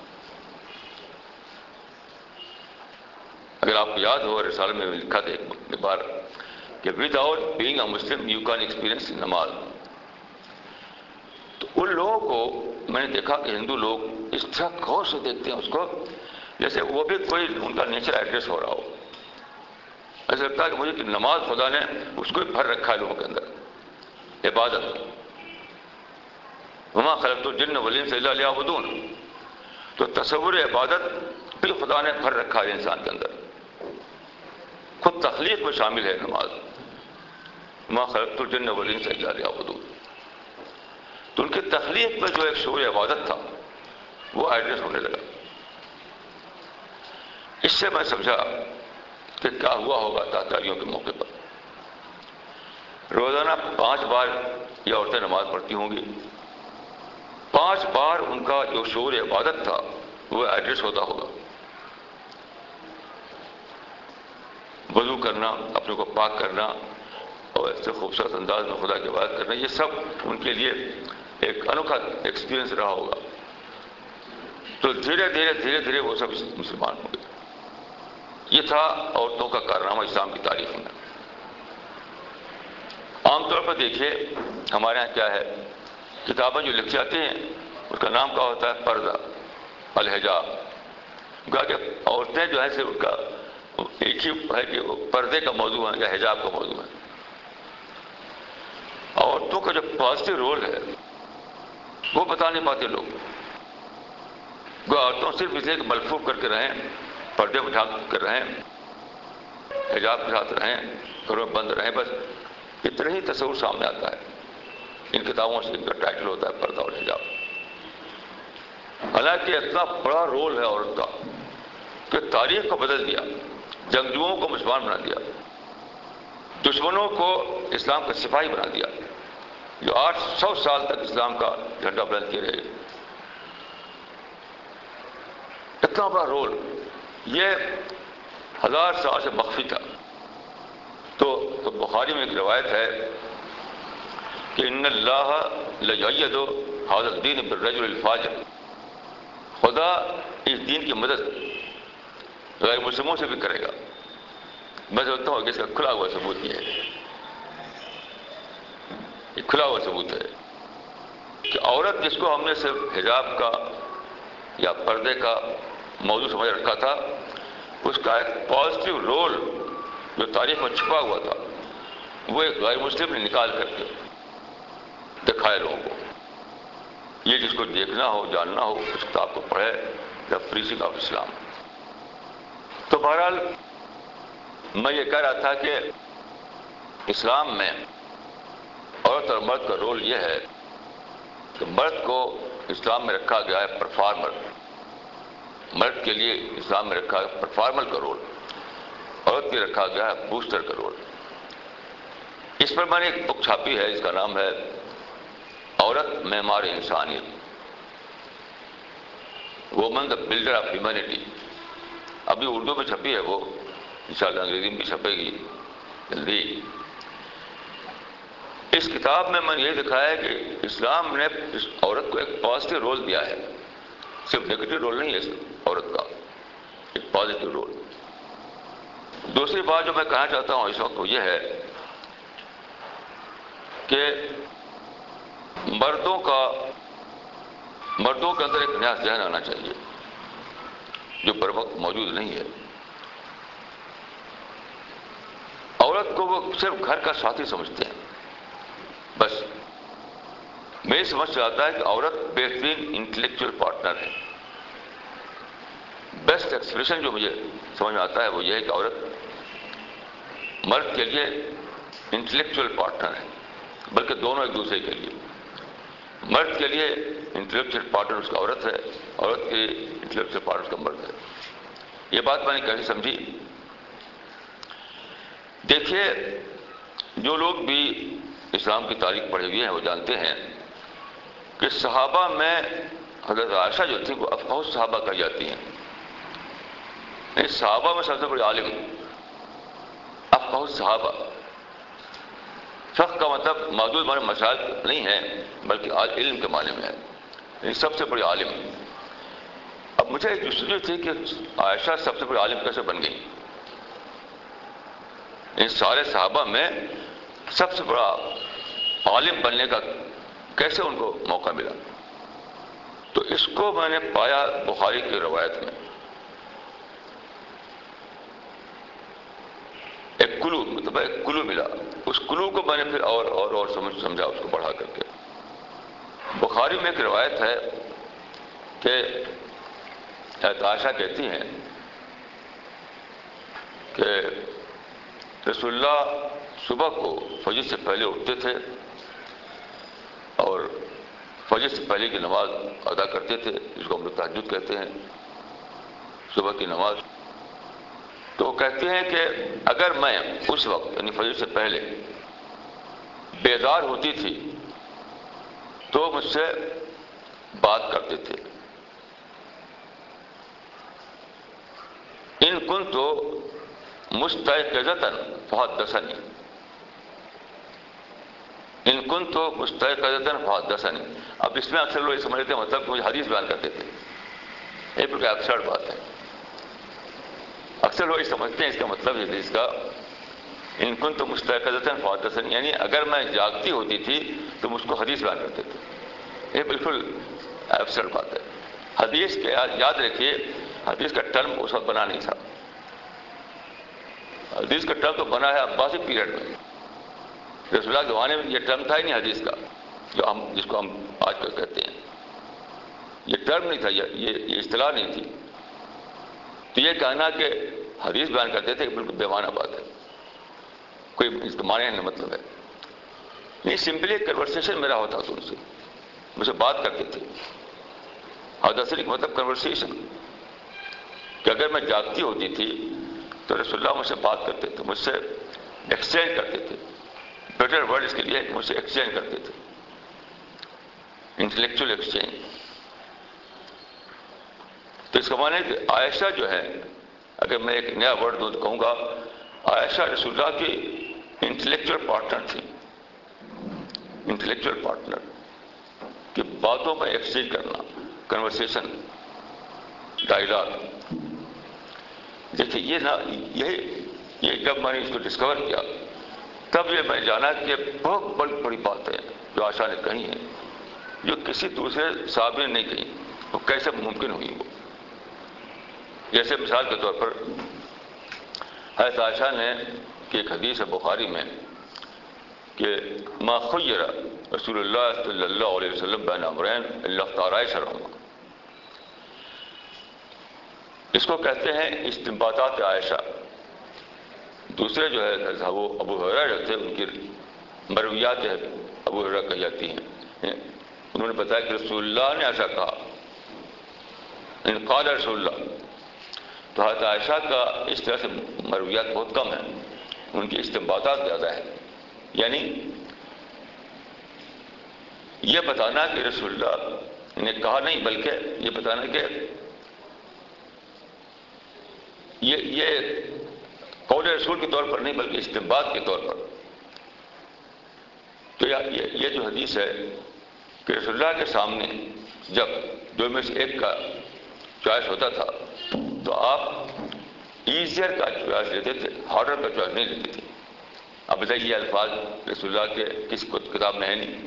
اگر آپ کو یاد ہو، رسالہ میں لکھا تھا ایک بار کہ without being a Muslim you can experience نماز. تو ان لوگوں کو میں نے دیکھا کہ ہندو لوگ اس طرح غور سے دیکھتے ہیں اس کو جیسے وہ بھی کوئی ان کا نیچر ایڈریس ہو رہا ہو. ایسا لگتا ہے کہ مجھے کہ نماز خدا نے اس کو بھر رکھا ہے لوگوں کے اندر. عبادت وما خلقت الجن والانس الا لیعبدون، تو تصور عبادت بھی خدا نے بھر رکھا ہے انسان کے اندر. خود تخلیق میں شامل ہے نماز. وما خلقت الجن والانس الا لیعبدون. تو ان کی تخلیق میں جو ایک شعور عبادت تھا وہ ایڈریس ہونے لگا. اس سے میں سمجھا کہ کیا ہوا ہوگا تاتاریوں کے موقع پر. روزانہ پانچ بار یہ عورتیں نماز پڑھتی ہوں گی، پانچ بار ان کا جو شعور عبادت تھا وہ ایڈریس ہوتا ہوگا. وضو کرنا، اپنے کو پاک کرنا اور ایسے خوبصورت انداز میں خدا کی عبادت کرنا، یہ سب ان کے لیے ایک انوکھا ایکسپیرئنس رہا ہوگا. تو دھیرے دھیرے دھیرے دھیرے وہ سب مسلمان ہو گئے. یہ تھا عورتوں کا کارنامہ اسلام کی تاریخ میں. عام طور پر دیکھیے ہمارے ہاں کیا ہے، کتابیں جو لکھی جاتی ہیں اس کا نام کیا ہوتا ہے؟ پردہ، الحجاب. کہا کہ عورتیں جو ہے صرف ان کا ایک ہی ہے کہ وہ پردے کا موضوع ہے یا حجاب کا موضوع ہے. عورتوں کا جو پازیٹیو رول ہے وہ بتا نہیں پاتے لوگ. وہ عورتوں صرف اس لیے کہ ملفوف کر کے رہیں، پردے اٹھا کر رہیں، حجاب کے ساتھ رہیں، گھروں میں بند رہیں، بس اتنا ہی تصور سامنے آتا ہے. ان کتابوں سے ان کا ٹائٹل ہوتا ہے پردہ اور حجاب. حالانکہ اتنا بڑا رول ہے عورت کا کہ تاریخ کو بدل دیا، جنگجوؤں کو مسلمان بنا دیا، دشمنوں کو اسلام کا سپاہی بنا دیا، جو آٹھ سو سال تک اسلام کا جھنڈا بلند کیے رہے. اتنا بڑا رول یہ ہزار سال سے مخفی تھا. تو, تو بخاری میں ایک روایت ہے کہ ان اللہ لیؤید ھذا الدین بالرجل الفاجر. خدا اس دین کی مدد غیر مسلموں سے بھی کرے گا. میں سمجھتا ہوں کہ اس کا کھلا ہوا ثبوت یہ ہے، یہ کھلا ہوا ثبوت ہے کہ عورت جس کو ہم نے صرف حجاب کا یا پردے کا موضوع سمجھ رکھا تھا، اس کا ایک پازیٹیو رول جو تاریخ میں چھپا ہوا تھا وہ ایک غیر مسلم نے نکال کر کے دکھائے لوگوں کو. یہ جس کو دیکھنا ہو، جاننا ہو، اس کتاب کو پڑھے، دا پریچنگ آف اسلام. تو بہرحال میں یہ کہہ رہا تھا کہ اسلام میں عورت اور مرد کا رول یہ ہے کہ مرد کو اسلام میں رکھا گیا ہے پرفارمر. مرد کے لیے اسلام میں رکھا ہے پرفارمر کا رول، عورت کے رکھا گیا ہے بوسٹر کا رول. اس پر میں نے ایک بک چھاپی ہے، اس کا نام ہے عورت معمار انسانیت، woman the builder of humanity. ابھی اردو میں چھپی ہے وہ، انشاءاللہ انگریزی میں بھی چھپے گی جلدی. اس کتاب میں میں نے یہ دکھایا ہے کہ اسلام نے اس عورت کو ایک پازیٹیو رول دیا ہے، صرف نیگیٹو رول نہیں ہے اس عورت کا، ایک پازیٹیو رول. دوسری بات جو میں کہنا چاہتا ہوں اس وقت وہ یہ ہے کہ مردوں کا مردوں کے اندر ایک نیا ذہن آنا چاہیے جو بر وقت موجود نہیں ہے. عورت کو وہ صرف گھر کا ساتھی سمجھتے ہیں. بس میری سمجھ سے آتا ہے کہ عورت بہترین انٹلیکچوئل پارٹنر ہے. بیسٹ ایکسپریشن جو مجھے سمجھ میں آتا ہے وہ یہ ہے کہ عورت مرد کے لیے انٹلیکچوئل پارٹنر ہے، بلکہ دونوں ایک دوسرے کے لیے. مرد کے لیے انٹلیکچوئل پارٹنر اس کا عورت ہے، عورت کے لیے انٹلیکچوئل پارٹنر اس کا مرد ہے. یہ بات میں نے کیسے سمجھی؟ دیکھیے جو لوگ بھی اسلام کی تاریخ پڑھے ہوئے ہیں وہ جانتے ہیں کہ صحابہ میں حضرت عائشہ جو تھی وہ افقہ صحابہ کہی جاتی ہیں. اس صحابہ میں سب سے بڑی عالم افقہ صحابہ. فقہ کا مطلب موجود ہمارے مسائل نہیں ہے بلکہ آج علم کے معنی میں ہے، یعنی سب سے بڑی عالم. اب مجھے ایک جستجو تھی کہ عائشہ سب سے بڑی عالم کیسے بن گئی؟ ان سارے صحابہ میں سب سے بڑا عالم بننے کا کیسے ان کو موقع ملا؟ تو اس کو میں نے پایا بخاری کی روایت میں، ایک کلو، مطلب ایک کلو ملا، اس کلو کو میں نے پھر اور اور اور سمجھ سمجھا اس کو پڑھا کر کے۔ بخاری میں ایک روایت ہے کہ حضرت عائشہ کہتی ہیں کہ رسول اللہ صبح کو فجر سے پہلے اٹھتے تھے اور فجر سے پہلے کی نماز ادا کرتے تھے، جس کو ہم لوگ تہجد کہتے ہیں، صبح کی نماز۔ تو کہتے ہیں کہ اگر میں اس وقت یعنی فجر سے پہلے بیدار ہوتی تھی تو مجھ سے بات کرتے تھے، ان کنت مستيقظة فحدثني، ان کنت مستيقظة فحدثني۔ اب اس میں اکثر لوگ سمجھتے ہیں مطلب کہ مجھے حدیث بیان کرتے تھے، یہ بالکل ایبسرڈ بات ہے۔ اکثر لوگ سمجھتے ہیں اس کا مطلب ہے حدیث کا ان کنت مستيقظة فحدثني، یعنی اگر میں جاگتی ہوتی تھی تو مجھ کو حدیث بیان کرتے تھے۔ یہ بالکل ایبسرڈ بات ہے۔ حدیث کے یاد رکھیے، حدیث کا ٹرم اس وقت بنا نہیں تھا، حدیث کا ٹرم تو بنا ہے عباسی پیریڈ میں، رسول اللہ کے زمانے میں یہ ٹرم تھا ہی نہیں حدیث کا، جو ہم جس کو ہم آج کل کہتے ہیں، یہ ٹرم نہیں تھا، یہ یہ اصطلاح نہیں تھی۔ تو یہ کہنا کہ حدیث بیان کرتے تھے بالکل بے معنی بات ہے، کوئی اس کا معنی نہیں مطلب ہے۔ نہیں، سمپلی ایک کنورسیشن میرا ہوتا تھا ان سے، مجھ سے بات کرتے تھے۔ حدثنی کا مطلب کنورسیشن، کہ اگر میں جاگتی ہوتی تھی تو رسول اللہ مجھ سے بات کرتے تھے، مجھ سے ایکسچینج کرتے تھے، بیٹر ورڈ اس کے لیے مجھ سے ایکسچینج کرتے تھے، انٹلیکچوئل ایکسچینج۔ تو اس کا معنی ہے کہ عائشہ جو ہے، اگر میں ایک نیا ورڈ دوں تو کہوں گا عائشہ رسول اللہ کی انٹلیکچوئل پارٹنر تھی، انٹلیکچوئل پارٹنر، کہ باتوں میں ایکسچینج کرنا، کنورسیشن، ڈائلاگ۔ دیکھیے یہ نا یہی یہ جب میں نے اس کو ڈسکور کیا تب یہ میں جانا کہ بہت بڑی بڑی بات ہے جو عائشہ نے کہی ہیں، جو کسی دوسرے صحابی نے نہیں کہی، وہ کیسے ممکن ہوئی وہ۔ جیسے مثال کے طور پر حضرت عائشہ نے کہ ایک حدیث ہے بخاری میں کہ ما خیر رسول اللہ صلی اللہ علیہ وسلم بین امرین الا اختار ایسرہما، اس کو کہتے ہیں استنباطات عائشہ۔ دوسرے جو ہے وہ ابو ہریرہ جو تھے ان کی مرویات ابو ہریرہ کہی جاتی ہیں، انہوں نے بتایا کہ رسول اللہ نے ایسا کہا، ان قال رسول اللہ۔ تو حضرت عائشہ کا اس طرح سے مرویات بہت کم ہیں، ان کی استنباطات زیادہ ہیں، یعنی یہ بتانا کہ رسول اللہ نے کہا نہیں، بلکہ یہ بتانا کہ یہ یہ قول رسول کے طور پر نہیں بلکہ استنباط کے طور پر۔ تو یہ یہ جو حدیث ہے کہ رسول اللہ کے سامنے جب دو میں سے ایک کا چوائس ہوتا تھا تو آپ ایزیئر کا چوائس لیتے تھے، ہارڈر کا چوائس نہیں لیتے تھے۔ اب بتائیے یہ الفاظ رسول اللہ کے کس کتاب میں ہے نہیں،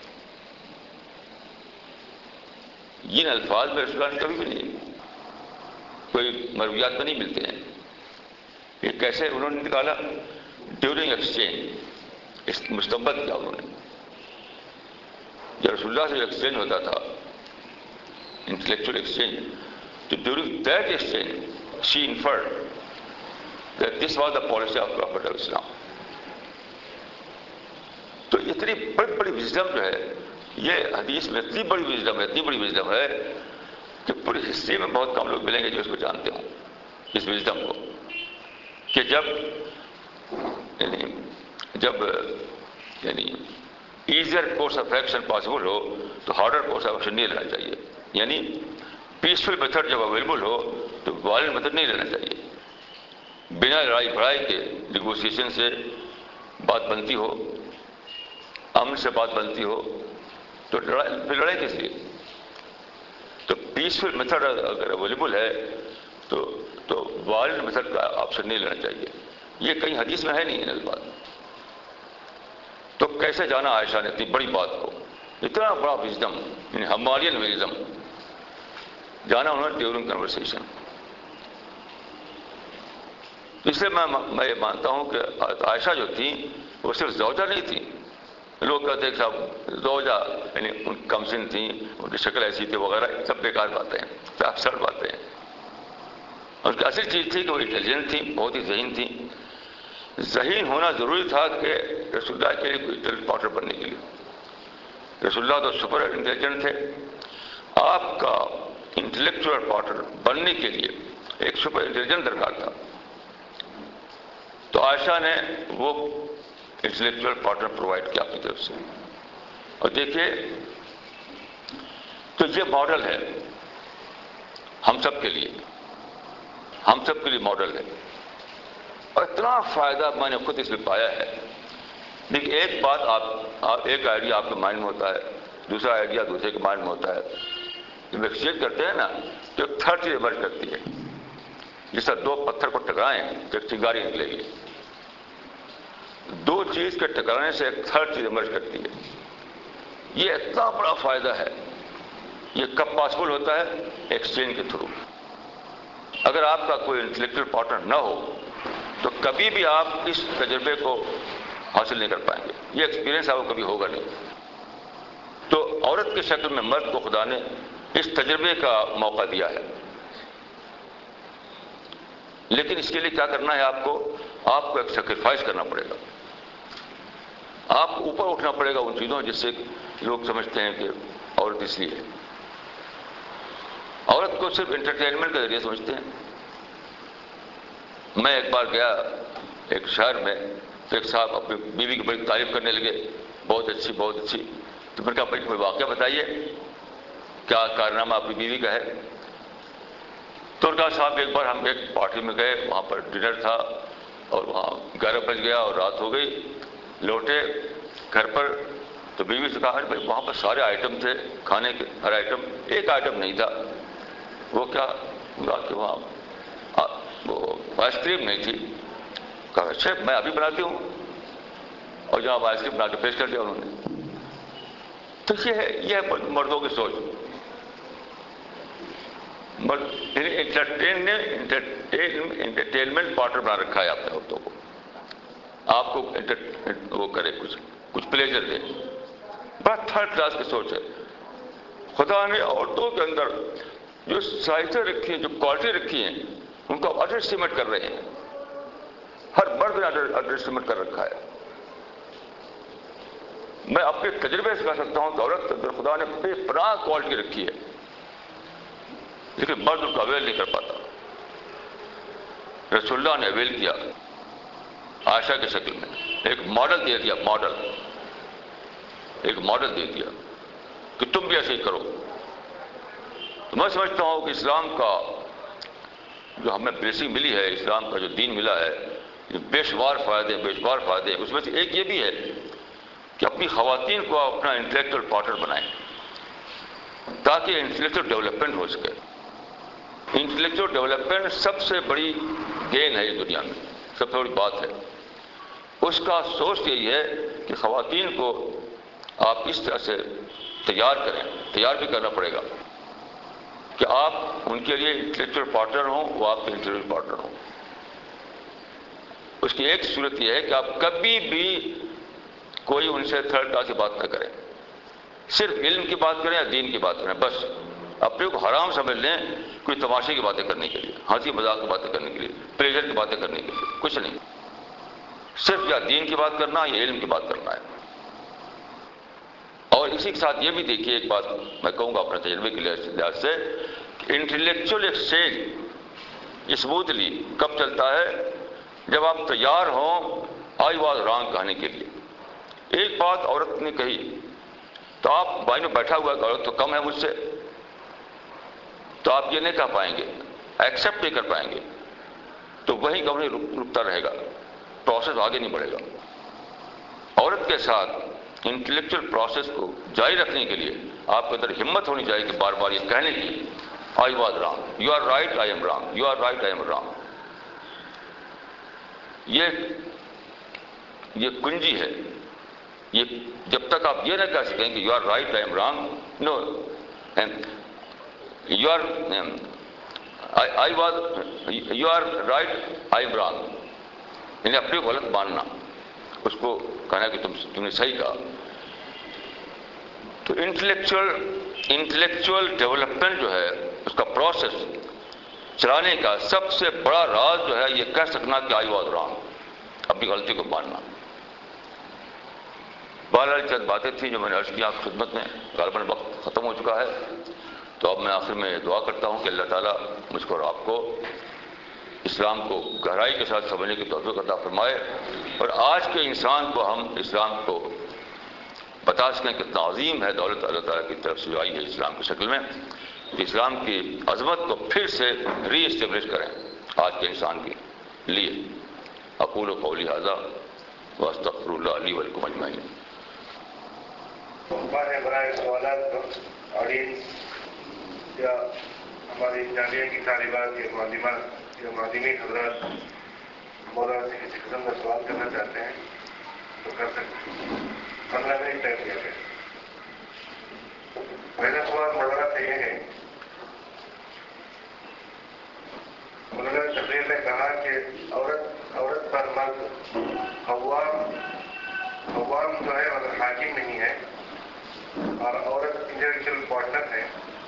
یہ الفاظ میں رسول اللہ نے کبھی بھی نہیں، کوئی مرویات میں نہیں ملتے ہیں۔ یہ کیسے انہوں نے نکالا؟ ڈیورنگ ایکسچینج، مستنبت کیا انہوں نے۔ جب رسول اللہ سے ایکسچینج ہوتا تھا، انٹلیکچوئل ایکسچینج، تو during that exchange she inferred that this was the policy of Prophet of Islam۔ تو اتنی بڑی بڑی وزڈم جو ہے، یہ حدیث میں اتنی بڑی وزڈم ہے، اتنی بڑی وزڈم ہے کہ پوری ہسٹری میں بہت کم لوگ ملیں گے جو اس کو جانتے ہوں، اس وزڈم کو، کہ جب یعنی جب یعنی easier course of action possible ہو تو ہارڈر کورس آف ایکشن نہیں لینا چاہیے، یعنی پیسفل میتھڈ جب اویلیبل ہو تو وائلنٹ میتھڈ نہیں لینا چاہیے۔ بنا لڑائی بڑائی کے نیگوسیشن سے بات بنتی ہو، امن سے بات بنتی ہو، تو لڑائی پھر لڑائی کس لیے؟ تو پیسفل میتھڈ اگر اویلیبل ہے تو تو وائلنٹ میتھڈ کا آپشن نہیں لینا چاہیے۔ یہ کہیں حدیث میں ہے نہیں اس بات۔ تو کیسے جانا عائشہ نے اتنی بڑی بات کو، اتنا بڑا وزڈم، یعنی ہمالیین وزڈم، جانا انہوں نے ڈیورنگ کنورسیشن. اس لیے میں میں یہ مانتا ہوں کہ عائشہ جو تھیں وہ صرف زوجہ نہیں تھیں. لوگ کہتے ہیں کہ صاحب زوجہ یعنی ان کمسن تھیں, ان کی شکل ایسی تھی وغیرہ, سب بیکار باتیں ہیں, ابسرڈ باتیں ہیں. ان کی اصل چیز تھی کہ وہ انٹیلیجنٹ تھیں, بہت ہی ذہین تھیں. ذہین ہونا ضروری تھا کہ رسول اللہ کے لیے کوئی انٹیلیجنٹ پارٹنر بننے کے لیے. رسول اللہ تو سپر انٹیلیجنٹ تھے. آپ کا انٹلیکچوئل پارٹنر بننے کے لیے ایک سپر انٹیلیجنٹ درکار تھا. تو عائشہ نے وہ انٹلیکچوئل پارٹنر پرووائڈ کیا اپنی طرف سے. اور دیکھیے تو یہ ماڈل ہے ہم سب کے لیے, ہم سب کے لیے ماڈل ہے. اور اتنا فائدہ میں نے خود اس میں پایا ہے. دیکھیے ایک بات آپ ایک آئیڈیا آپ کے مائنڈ میں ہوتا ہے, دوسرا آئیڈیا دوسرے کے مائنڈ میں ہوتا ہے. جب ایکسچینج کرتے ہیں نا تو ایک تھرڈ چیز ایمرج کرتی ہے. جس طرح دو پتھر کو ٹکرائیں تو ایک چنگاری نکلے گی. دو چیز کے ٹکرانے سے ایک تھرڈ چیز ایمرج کرتی ہے. یہ اتنا بڑا فائدہ ہے. یہ کب پاسبل ہوتا ہے؟ ایکسچینج کے تھرو. اگر آپ کا کوئی انٹلیکچوئل پارٹنر نہ ہو تو کبھی بھی آپ اس تجربے کو حاصل نہیں کر پائیں گے. یہ ایکسپیرئنس آپ کو کبھی ہوگا نہیں. تو عورت کی شکل میں مرد کو خدا نے اس تجربے کا موقع دیا ہے. لیکن اس کے لیے کیا کرنا ہے آپ کو؟ آپ کو ایک سیکریفائس کرنا پڑے گا. آپ کو اوپر اٹھنا پڑے گا ان چیزوں جس سے لوگ سمجھتے ہیں کہ عورت اس لیے ہے. عورت کو صرف انٹرٹینمنٹ کے ذریعے سمجھتے ہیں. میں ایک بار گیا ایک شہر میں تو ایک صاحب اپنی بیوی کی بڑی تعریف کرنے لگے, بہت اچھی بہت اچھی. تو میں نے کہا بھائی کوئی واقعہ بتائیے, کیا کارنامہ اپنی بیوی کا ہے؟ تو کہا صاحب ایک بار ہم ایک پارٹی میں گئے, وہاں پر ڈنر تھا اور وہاں گیارہ بج گیا اور رات ہو گئی. لوٹے گھر پر تو بیوی سے کہا بھائی وہاں پر سارے آئٹم تھے کھانے کے, ہر آئٹم, ایک آئٹم نہیں تھا. وہ کیا؟ کہ وہاں وہ آئس کریم نہیں تھی. کہا اچھا میں ابھی بناتی ہوں. اور جہاں آئس کریم بنا کے پیش کر دیا انہوں نے. تو یہ ہے یہ ہے مردوں کی سوچ. انٹرٹینمنٹ پارٹنر بنا رکھا ہے آپ نے عورتوں کو. آپ کو وہ کرے کچھ کچھ پلیجر دے. بڑا تھرڈ کلاس کی سوچ ہے. خدا نے عورتوں کے اندر جو صلاحیتیں رکھی ہیں, جو کوالٹی رکھی ہیں, ان کو انڈر اسٹیمیٹ کر رہے ہیں. ہر مرد نے انڈر اسٹیمیٹ کر رکھا ہے. میں اپنے تجربے سے کہہ سکتا ہوں کہ عورت کے اندر خدا نے بے پناہ کوالٹی رکھی ہے, لیکن مرد اس کو اویل نہیں کر پاتا. رسول اللہ نے اویل کیا عائشہ کی شکل میں, ایک ماڈل دے دیا, ماڈل ایک ماڈل دے دیا کہ تم بھی ایسے ہی کرو. تو میں سمجھتا ہوں کہ اسلام کا جو ہمیں بلیسنگ ملی ہے, اسلام کا جو دین ملا ہے, بے شمار فائدے بے شمار فائدے. اس میں سے ایک یہ بھی ہے کہ اپنی خواتین کو اپنا انٹلیکچوئل پارٹنر بنائیں تاکہ انٹلیکچوئل ڈیولپمنٹ ہو سکے. انٹلیکچوئل ڈیولپمنٹ سب سے بڑی گین ہے اس دنیا میں, سب سے بڑی بات ہے. اس کا سوچ یہی ہے کہ خواتین کو آپ اس طرح سے تیار کریں, تیار بھی کرنا پڑے گا کہ آپ ان کے لیے انٹلیکچوئل پارٹنر ہوں, وہ آپ کے انٹلیکچوئل پارٹنر ہوں. اس کی ایک صورت یہ ہے کہ آپ کبھی بھی کوئی ان سے تھرڈ کلاس کی بات نہ کریں, صرف علم کی بات کریں یا دین کی بات کریں. بس اپنے کو حرام سمجھ لیں کوئی تماشے کی باتیں کرنے کے لیے, ہنسی مذاق کی باتیں کرنے کے لیے, پلیجر کی باتیں کرنے کے لیے, کچھ نہیں. صرف یا دین کی بات کرنا یا علم کی بات کرنا ہے. اور اسی کے ساتھ یہ بھی دیکھیے ایک بات میں کہوں گا اپنے تجربے کے لحاظ سے, کہ انٹلیکچوئل ایکسچینج اسموتھلی کب چلتا ہے؟ جب آپ تیار ہوں آئی واز رانگ کہنے کے لیے. ایک بات عورت نے کہی تو آپ بھائی میں بیٹھا ہوا کہ عورت تو کم ہے مجھ سے, تو آپ یہ نہیں کہہ پائیں گے, ایکسیپٹ نہیں کر پائیں گے. تو وہیں کا وہیں رکتا رہے گا, پروسیس آگے نہیں بڑھے گا. عورت کے ساتھ انٹلیکچوئل پروسیس کو جاری رکھنے کے لیے آپ کے اندر ہمت ہونی چاہیے کہ بار بار یہ کہنے کی I was wrong, you are right, I am wrong, you are right, I am wrong. یہ یہ کنجی ہے. یہ جب تک آپ یہ نہ کہہ سکیں کہ you are right, I am wrong, no, you are I was you are right I am wrong, یعنی اپنے کو غلط ماننا، اس کو کہنا کہ تم تم نے صحیح کہا. تو انٹلیکچوئل انٹلیکچوئل ڈیولپمنٹ جو ہے اس کا پروسیس چلانے کا سب سے بڑا راز جو ہے یہ کہہ سکنا کہ آئی واز رانگ، اپنی غلطی کو ماننا. بہرحال چند باتیں تھیں جو میں نے عرض کی آپ کی خدمت میں، غالباً وقت ختم ہو چکا ہے. تو اب میں آخر میں دعا کرتا ہوں کہ اللہ تعالیٰ مجھ کو اور آپ کو اسلام کو گہرائی کے ساتھ سمجھنے کی توفیق عطا فرمائے، اور آج کے انسان کو ہم اسلام کو بتا سکیں کتنا عظیم ہے دولت اللہ تعالیٰ کی طرف سے جو آئی ہے اسلام کی شکل میں. اسلام کی عظمت کو پھر سے ری اسٹیبلش کریں آج کے انسان کے لیے. اقول قولی ھذا واستغفر اللہ لی ولکم اجمعین. برائے سوالات کو آڈینس یا ہماری جامعہ کی طالبات یا معلمات یا معلمین حضرات مولانا سے کسی قسم کا سوال کرنا چاہتے ہیں تو کر سکتے ہیں. پندرہ منٹ ٹائم دیا گیا. پہلا سوال مولانا سے یہ ہے، مولانا نے تقریر میں کہا کہ عورت عورت پر مرد قوام قوام جو ہے مگر حاکم نہیں ہے، اور عورت انٹلیکچوئل پارٹنر ہے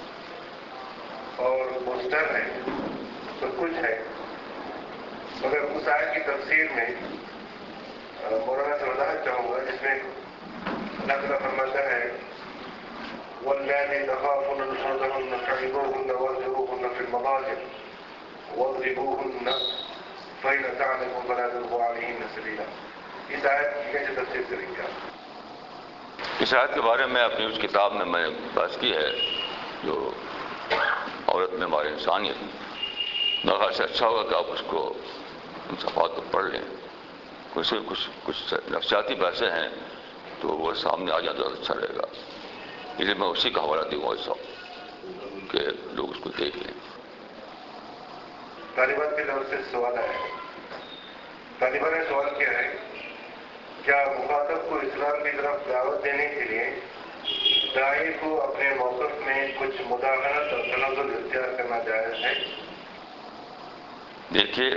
اور بوسٹر ہے، سب کچھ ہے. مگر اس آیت کی تفسیر میں مولانا سے وضاحت چاہوں گا جس میں اللہ تعالیٰ فرماتا ہے وَاللَّاتِي تَخَافُونَ نُشُوزَهُنَّ فَعِظُوهُنَّ وَاهْجُرُوهُنَّ فِي الْمَضَاجِعِ وَاضْرِبُوهُنَّ فَإِنْ أَطَعْنَكُمْ فَلَا تَبْغُوا عَلَيْهِنَّ سَبِيلًا. اس آیت کی کیسے تفسیر کریں گے آپ؟ اس آیت کے بارے میں اپنی اس کتاب میں میں نے بحث کی ہے جو عورت میں ہماری انسانیت. میرے خیال سے اچھا ہوگا کہ آپ اس کو ان صفحات کو پڑھ لیں. کچھ کچھ کچھ نفسیاتی بحثیں ہیں تو وہ سامنے آ جائیں تو اچھا رہے گا. اس لیے میں اسی کا حوالہ دوں گا اس وقت کہ لوگ اس کو دیکھ لیں. طالبات کی طرف سے سوال ہے. طالبہ نے سوال کیا ہے، کیا مخاطب کو اسلام کی طرف دعوت دینے کے لیے داعی کو اپنے موقف میں کچھ مداخلت اور تنزل اختیار کرنا جائز ہے؟ دیکھیے،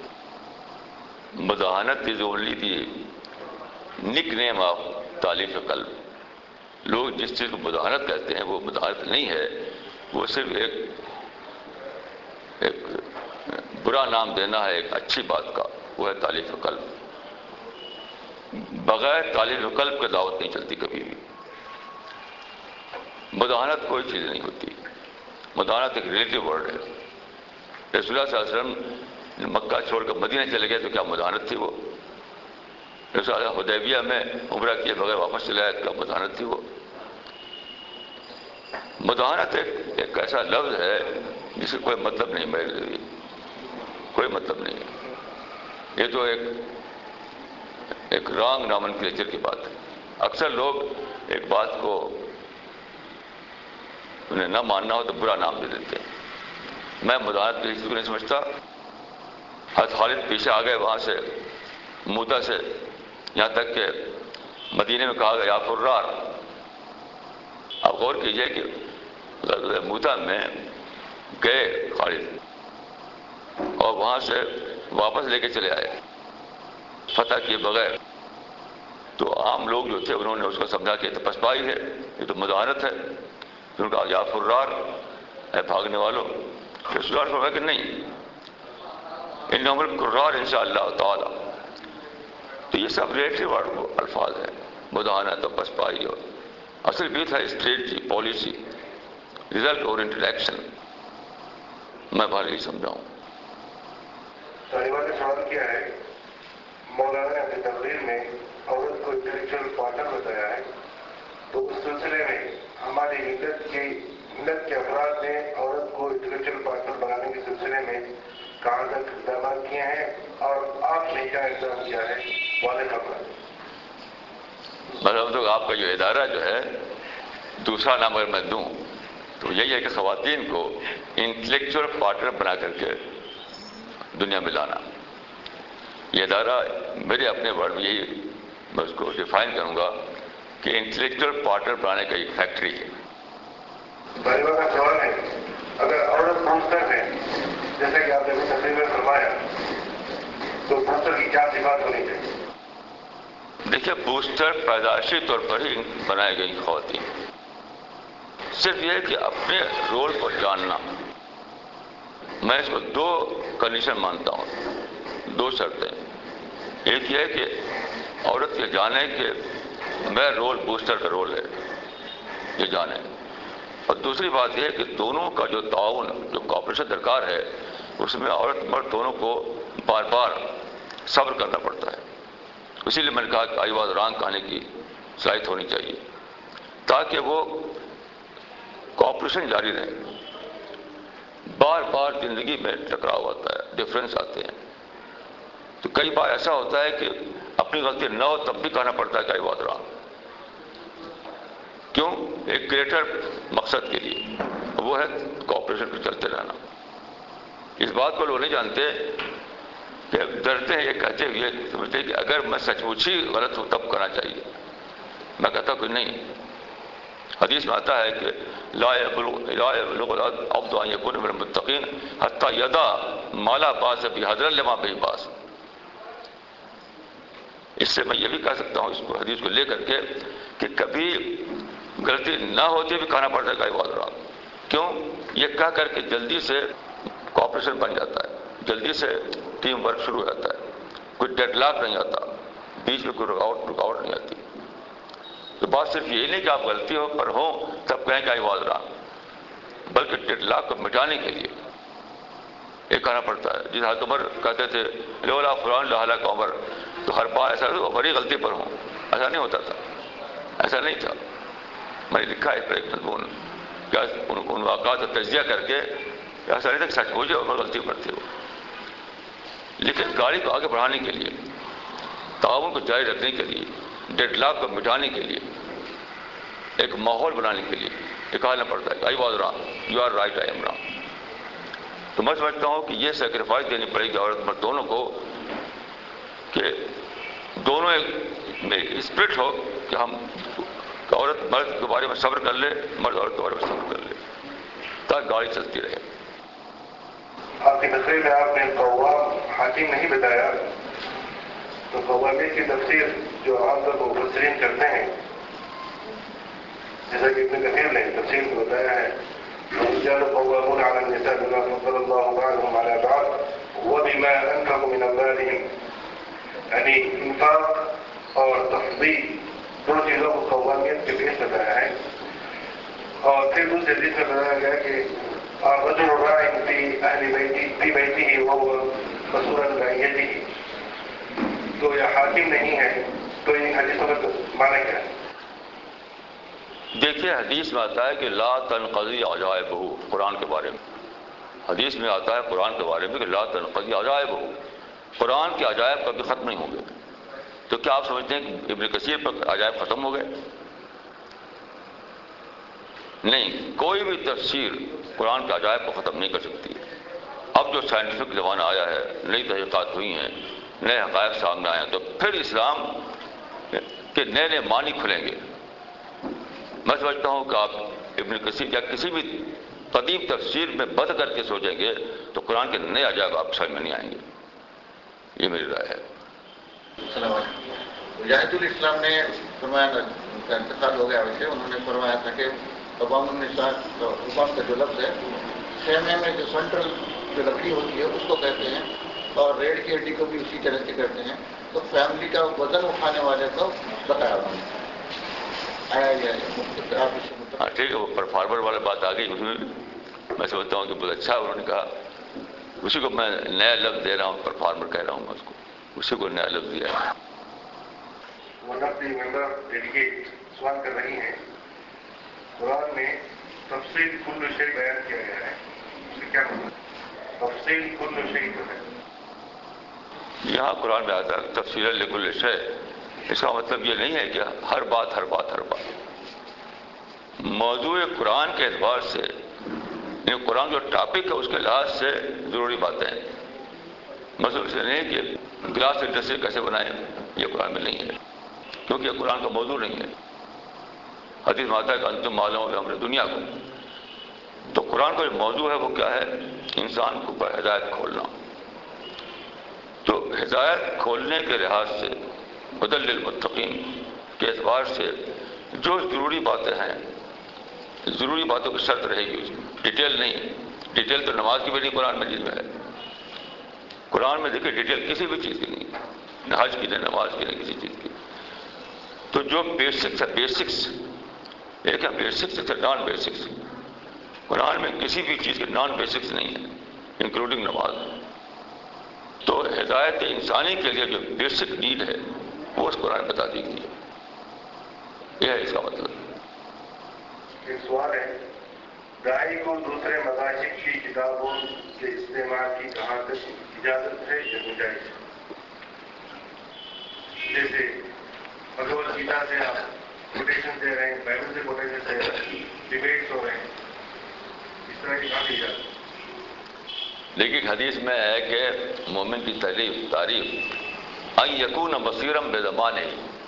مداحنت از اونلی دی نک نیم آف تالیف قلب. لوگ جس چیز کو مداحنت کہتے ہیں وہ مداحنت نہیں ہے، وہ صرف ایک ایک برا نام دینا ہے ایک اچھی بات کا، وہ ہے تالیف قلب. بغیر تالیف قلب کے دعوت نہیں چلتی کبھی بھی. مداحنت کوئی چیز نہیں ہوتی. مداحنت ایک ریلیٹو ورڈ ہے. رسول اللہ صلی اللہ علیہ وسلم مکہ چھوڑ کر مدینہ چلے گئے تو کیا مداحنت تھی وہ؟ رسول اللہ حدیبیہ میں عمرہ کیے بغیر واپس چلے آئے تو کیا مداحنت تھی وہ؟ مداحنت ایک ایک ایسا لفظ ہے جس کا کوئی مطلب نہیں، میرے لیے کوئی مطلب نہیں ہے. یہ تو ایک ایک رانگ نامنکلیچر کی بات ہے. اکثر لوگ ایک بات کو انہیں نہ ماننا ہو تو برا نام دے دیتے ہیں. میں مداحنت کسی چیز کو نہیں سمجھتا. حضرت خالد پیچھے آ گئے وہاں سے موتا سے، یہاں تک کہ مدینے میں کہا گیا یا فرار. آپ غور کیجئے کہ موتا میں گئے خالد اور وہاں سے واپس لے کے چلے آئے فتح کیے بغیر. تو عام لوگ جو تھے انہوں نے اس کو سمجھا کہ یہ تو پسپائی ہے، یہ تو مداحنت ہے. انہوں نے کہا یا فرار، اے بھاگنے والوں. رسول اللہ فرمایا کہ نہیں، انہم القرار انشاءاللہ تعالی. تو یہ سب ریلیٹو الفاظ ہیں، مداحنت اور پسپائی. اور اصل بھی تھا strategy, policy, result oriented action. میں بھائی نہیں سمجھاؤں. طالبہ نے سوال کیا ہے، مولانا نے اپنی تقریر میں عورت کو انٹلیکچوئل پارٹنر بتایا ہے، تو اس سلسلے میں ہماری ملت کی ملت کے افراد نے عورت کو انٹلیکچوئل پارٹنر بنانے کے سلسلے میں کہاں تک اقدامات کیے ہیں اور آپ نے کیا اقدام کیا ہے، واضح خبر. مطلب تو آپ کا جو ادارہ جو ہے، دوسرا نام اگر میں دوں تو یہی ہے کہ خواتین کو انٹلیکچوئل پارٹنر بنا کر کے دنیا میں لانا. یہ ادارہ میرے اپنے ورڈ میں یہی میں اس کو ڈیفائن کروں گا کہ انٹلیکچوئل پارٹنر بنانے کا ایک فیکٹری ہے. طالبہ کا سوال ہے، बूस्टर है, जैसे कि आपने अपनी तकरीर में फरमाया, तो बूस्टर की क्या सिफात होनी चाहिए? देखिए, बूस्टर पैदाइशी तौर पर ही बनाई गई खवातीन, सिर्फ ये कि अपने रोल को जानना। मैं इसको दो कंडीशन मानता हूँ, दो शर्तें। एक ये है कि औरत ये जाने कि मेरा रोल बूस्टर का रोल है, ये जाने। और दूसरी बात यह है कि दोनों का जो ताउन, जो कॉपरेशन दरकार है, उसमें औरत मर्द दोनों को बार बार सब्र करना पड़ता है। इसीलिए मैंने कहा कि आईवाज रांग कहने की सलाहियत होनी चाहिए, ताकि वो कॉपरेशन जारी रहे। बार बार जिंदगी में टकराव आता है, डिफरेंस आते हैं, तो कई बार ऐसा होता है कि अपनी गलती न हो तब भी कहना पड़ता है कि आईवाज रांग। क्यों? एक ग्रेटर मकसद के लिए, वो है कॉपरेशन को चलते रहना। इस बात को लोग नहीं जानते कि डरते हैं, ये कहते हैं, ये समझते हैं कि अगर मैं सचमुच ही गलत हूं तब करना चाहिए। मैं कहता हूं कि नहीं। हदीस में आता है कि ला यबलुगुल अब्दु अन यकून मिनल मुत्तकीन हत्ता यदा माला बास बिहदर लमा बि बास। इससे मैं ये भी कह सकता हूं, इसको हदीस को लेकर के, कि कभी गलती ना होती भी कहना पड़ता है आईवाज रांग। क्यों? ये कह करके जल्दी से कॉपरेशन बन जाता है, जल्दी से टीम वर्क शुरू हो जाता है, कोई डेडलॉक नहीं आता, बीच में कोई रुकावट रुकावट नहीं आती। तो बात सिर्फ यही नहीं कि आप गलती हो पर हो तब कहें कि आईवाज रांग, बल्कि डेडलॉक को मिटाने के लिए ये कहना पड़ता है। जिस हज़रत उमर कहते थे लौला फलान लहलक उमर, तो हर बार ऐसा बड़ी गलती पर हूँ, ऐसा नहीं होता था, ऐसा नहीं था। मैंने लिखा है पर एक मजमून, क्या उन, उन वाक़ात का तजिया करके, ऐसा नहीं था कि सच हो जाए और गलती करते हो, लेकिन गाड़ी को आगे बढ़ाने के लिए, ताउन को जारी रखने के लिए, डेडलॉक को मिटाने के लिए, एक माहौल बनाने के लिए ये कहना पड़ता है I was wrong, you are right, I am wrong. तो मैं समझता हूँ कि ये सेक्रीफाइस देनी पड़ेगी औरत मर्द दोनों को, कि दोनों एक में स्प्रिट हो कि हम औरत मर्द के बारे में सब्र कर ले, मर्द औरत के बारे में सब्र कर ले, ताकि गाड़ी चलती रहे। आपकी तस्वीर में आपने कव्वाम हाकिम नहीं बताया, तो कव्वामी की तफसीर जो आमतौर पर मुफस्सिरीन करते हैं, जैसा कि इब्न कसीर ने तफसीर में बताया है, रिजालु कव्वामून अला निसा बिमा फद्दलल्लाहु बअदहुम अला बअद व बिमा अनफक़ू मिन अम्वालिहिम, यानी इंफाक और तफदील दो चीज़ों को कव्वामियत के पेश बताया है। और फिर दूसरे हदीस में बताया गया कि रजुल राइन फी अहली बैती फी बैतिही व हुवा मसूलन रइयतिही। तो यह हाकिम नहीं है, तो इन हदीसों में माना क्या है? देखिए, हदीस में आता है कि ला तनक़ज़ी अजाइबहु, कुरान के बारे में हदीस में आता है, कुरान के बारे में कि ला तनक़ज़ी अजाइबहु, कुरान के अजायब कभी ख़त्म नहीं होंगे। तो क्या आप समझते हैं कि इब्न कसीर पर अजायब ख़त्म हो गए? नहीं, कोई भी तफसीर कुरान के अजायब को ख़त्म नहीं कर सकती है। अब जो साइंटिफिक ज़माना आया है, नई तहक़ीक़ात हुई हैं, नए हक़ाइक़ सामने आए हैं, तो फिर इस्लाम के नए नए मानी खुलेंगे। मैं समझता हूँ कि आप इब्न कसीर या किसी भी कदीम तफसीर में बद करके सोचेंगे तो कुरान के नए अजायब आप समझ में नहीं आएंगे। ये मेरी राय है। मुजाहिदुल इस्लाम ने फरमाया, उनका इंतकाल हो गया, वैसे उन्होंने फरमाया था कि तमाम हुकाम का जो लफ्ज़ है, खेमे में जो सेंट्रल जो लकड़ी होती है उसको कहते हैं, और रेड की हड्डी को भी उसी तरह से कहते हैं। तो फैमिली का वजन उठाने वाले को बताया उन्होंने, आया ये आप इससे मतलब। हाँ ठीक है, वो परफॉर्मर वाला बात आ गई, उसमें मैं समझता हूँ कि बहुत अच्छा उन्होंने कहा, उसी को मैं नया लफ्ज़ दे रहा हूँ, परफॉर्मर कह रहा हूँ मैं उसको, उसी को नया लफ्ज़ दिया है। सवाल कर रही हैं, कुरान में तफसील कुल्ल शै बयान किया गया है, उससे क्या मतलब? तफसील कुल्ल शै जो है, यहाँ कुरान में आता है तफसील लिकुल्ल शै, इसका मतलब ये नहीं है कि हर बात हर बात हर बात मौजूद कुरान के एतबार से, ये कुरान जो टॉपिक है उसके लिहाज से ज़रूरी बातें हैं। मतलब इसे नहीं कि ग्लास इंडस्ट्री कैसे बनाएं, ये कुरान में नहीं है, क्योंकि ये कुरान का मौजूद नहीं है। हदीस में आता है कि अंतुम मालूम है हमने दुनिया को, تو قرآن کا جو موضوع ہے وہ کیا ہے؟ انسان کو پر ہدایت کھولنا. تو ہدایت کھولنے کے لحاظ سے ہدی للمتقین کے اعتبار سے جو ضروری باتیں ہیں، ضروری باتوں کی شرط رہے گی اس میں، ڈیٹیل نہیں. ڈیٹیل تو نماز کی بھی نہیں قرآن مجید میں ہے. قرآن میں دیکھیں ڈیٹیل کسی بھی چیز کی نہیں، نہ حج کی، نہ نماز کی، نہ کسی چیز کی. تو جو بیسکس ہے، بیسکس ایک ہے بیسکس، ایک ہے نان بیسکس. قرآن میں کسی بھی چیز کے نان بیسکس نہیں ہے، انکلوڈنگ نماز. تو ہدایت انسانی کے لیے جو بیسک نیڈ ہے وہ اس قرآن بتا دی گئی ہے. یہ ہے اس کا مطلب. ایک سوال ہے، داعی کو دوسرے مذاہب کی کتابوں کے استعمال کی کہاں تک اجازت ہے یا گنجائش ہے؟ جیسے بھگوت گیتا سے آپ کوٹیشن دے رہے ہیں، بائبل سے کوٹیشن دے رہے ہیں، ڈیبیٹس ہو رہے ہیں، اس طرح کی کہاں کی اجازت ہے؟ لیکن حدیث میں ہے کہ مومن کی تعریف تعریف ان یکون بصیرا بزمانہ.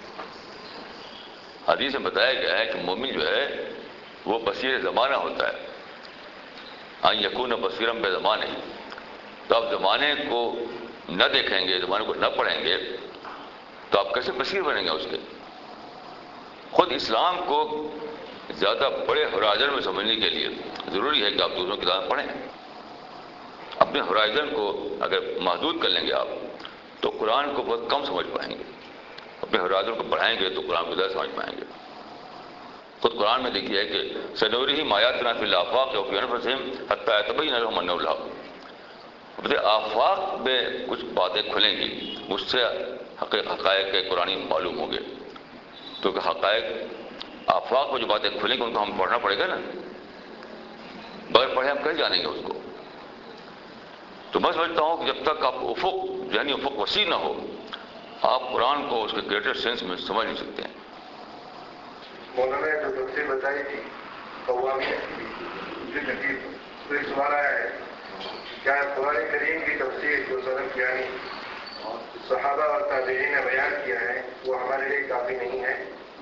حدیث میں بتایا گیا ہے کہ مومن جو ہے وہ بصیر زمانہ ہوتا ہے. ان یکون بصیرا بزمانہ. تو آپ زمانے کو نہ دیکھیں گے، زمانے کو نہ پڑھیں گے تو آپ کیسے بصیر بنیں گے اس کے؟ خود اسلام کو زیادہ بڑے ہورائزن میں سمجھنے کے لیے ضروری ہے کہ آپ دوسروں کی کتابیں پڑھیں. اپنے ہورائزن کو اگر محدود کر لیں گے آپ تو قرآن کو بہت کم سمجھ پائیں گے. اپنے ہورائزن کو بڑھائیں گے تو قرآن کو زیادہ سمجھ پائیں گے. خود قرآن میں دیکھیے کہ سنورہم آیاتنا فی الآفاق وفی انفسہم حتی یتبین لہم انہ الحق. آفاق میں کچھ باتیں کھلیں گی، اس سے حقائق قرآنی معلوم ہوں گے. تو کہ حقائق آفاق میں جو باتیں کھلیں گی ان کو ہم پڑھنا پڑے گا نا. بغیر پڑھے ہم کیسے جانیں گے اس کو؟ تو میں سمجھتا ہوں کہ جب تک آپ افق ذہنی افق وسیع نہ ہو آپ قرآن کو اس کے گریٹر سینس میں سمجھ نہیں سکتے ہیں. مولانا نے جو تفسیر بتائی تھی قوامیت کی تقریب، تو ایک سوال آیا ہے کیا قرآن کریم کی تفسیر جو سلف یعنی صحابہ اور تابعین نے بیان کیا ہے وہ ہمارے لیے کافی نہیں ہے؟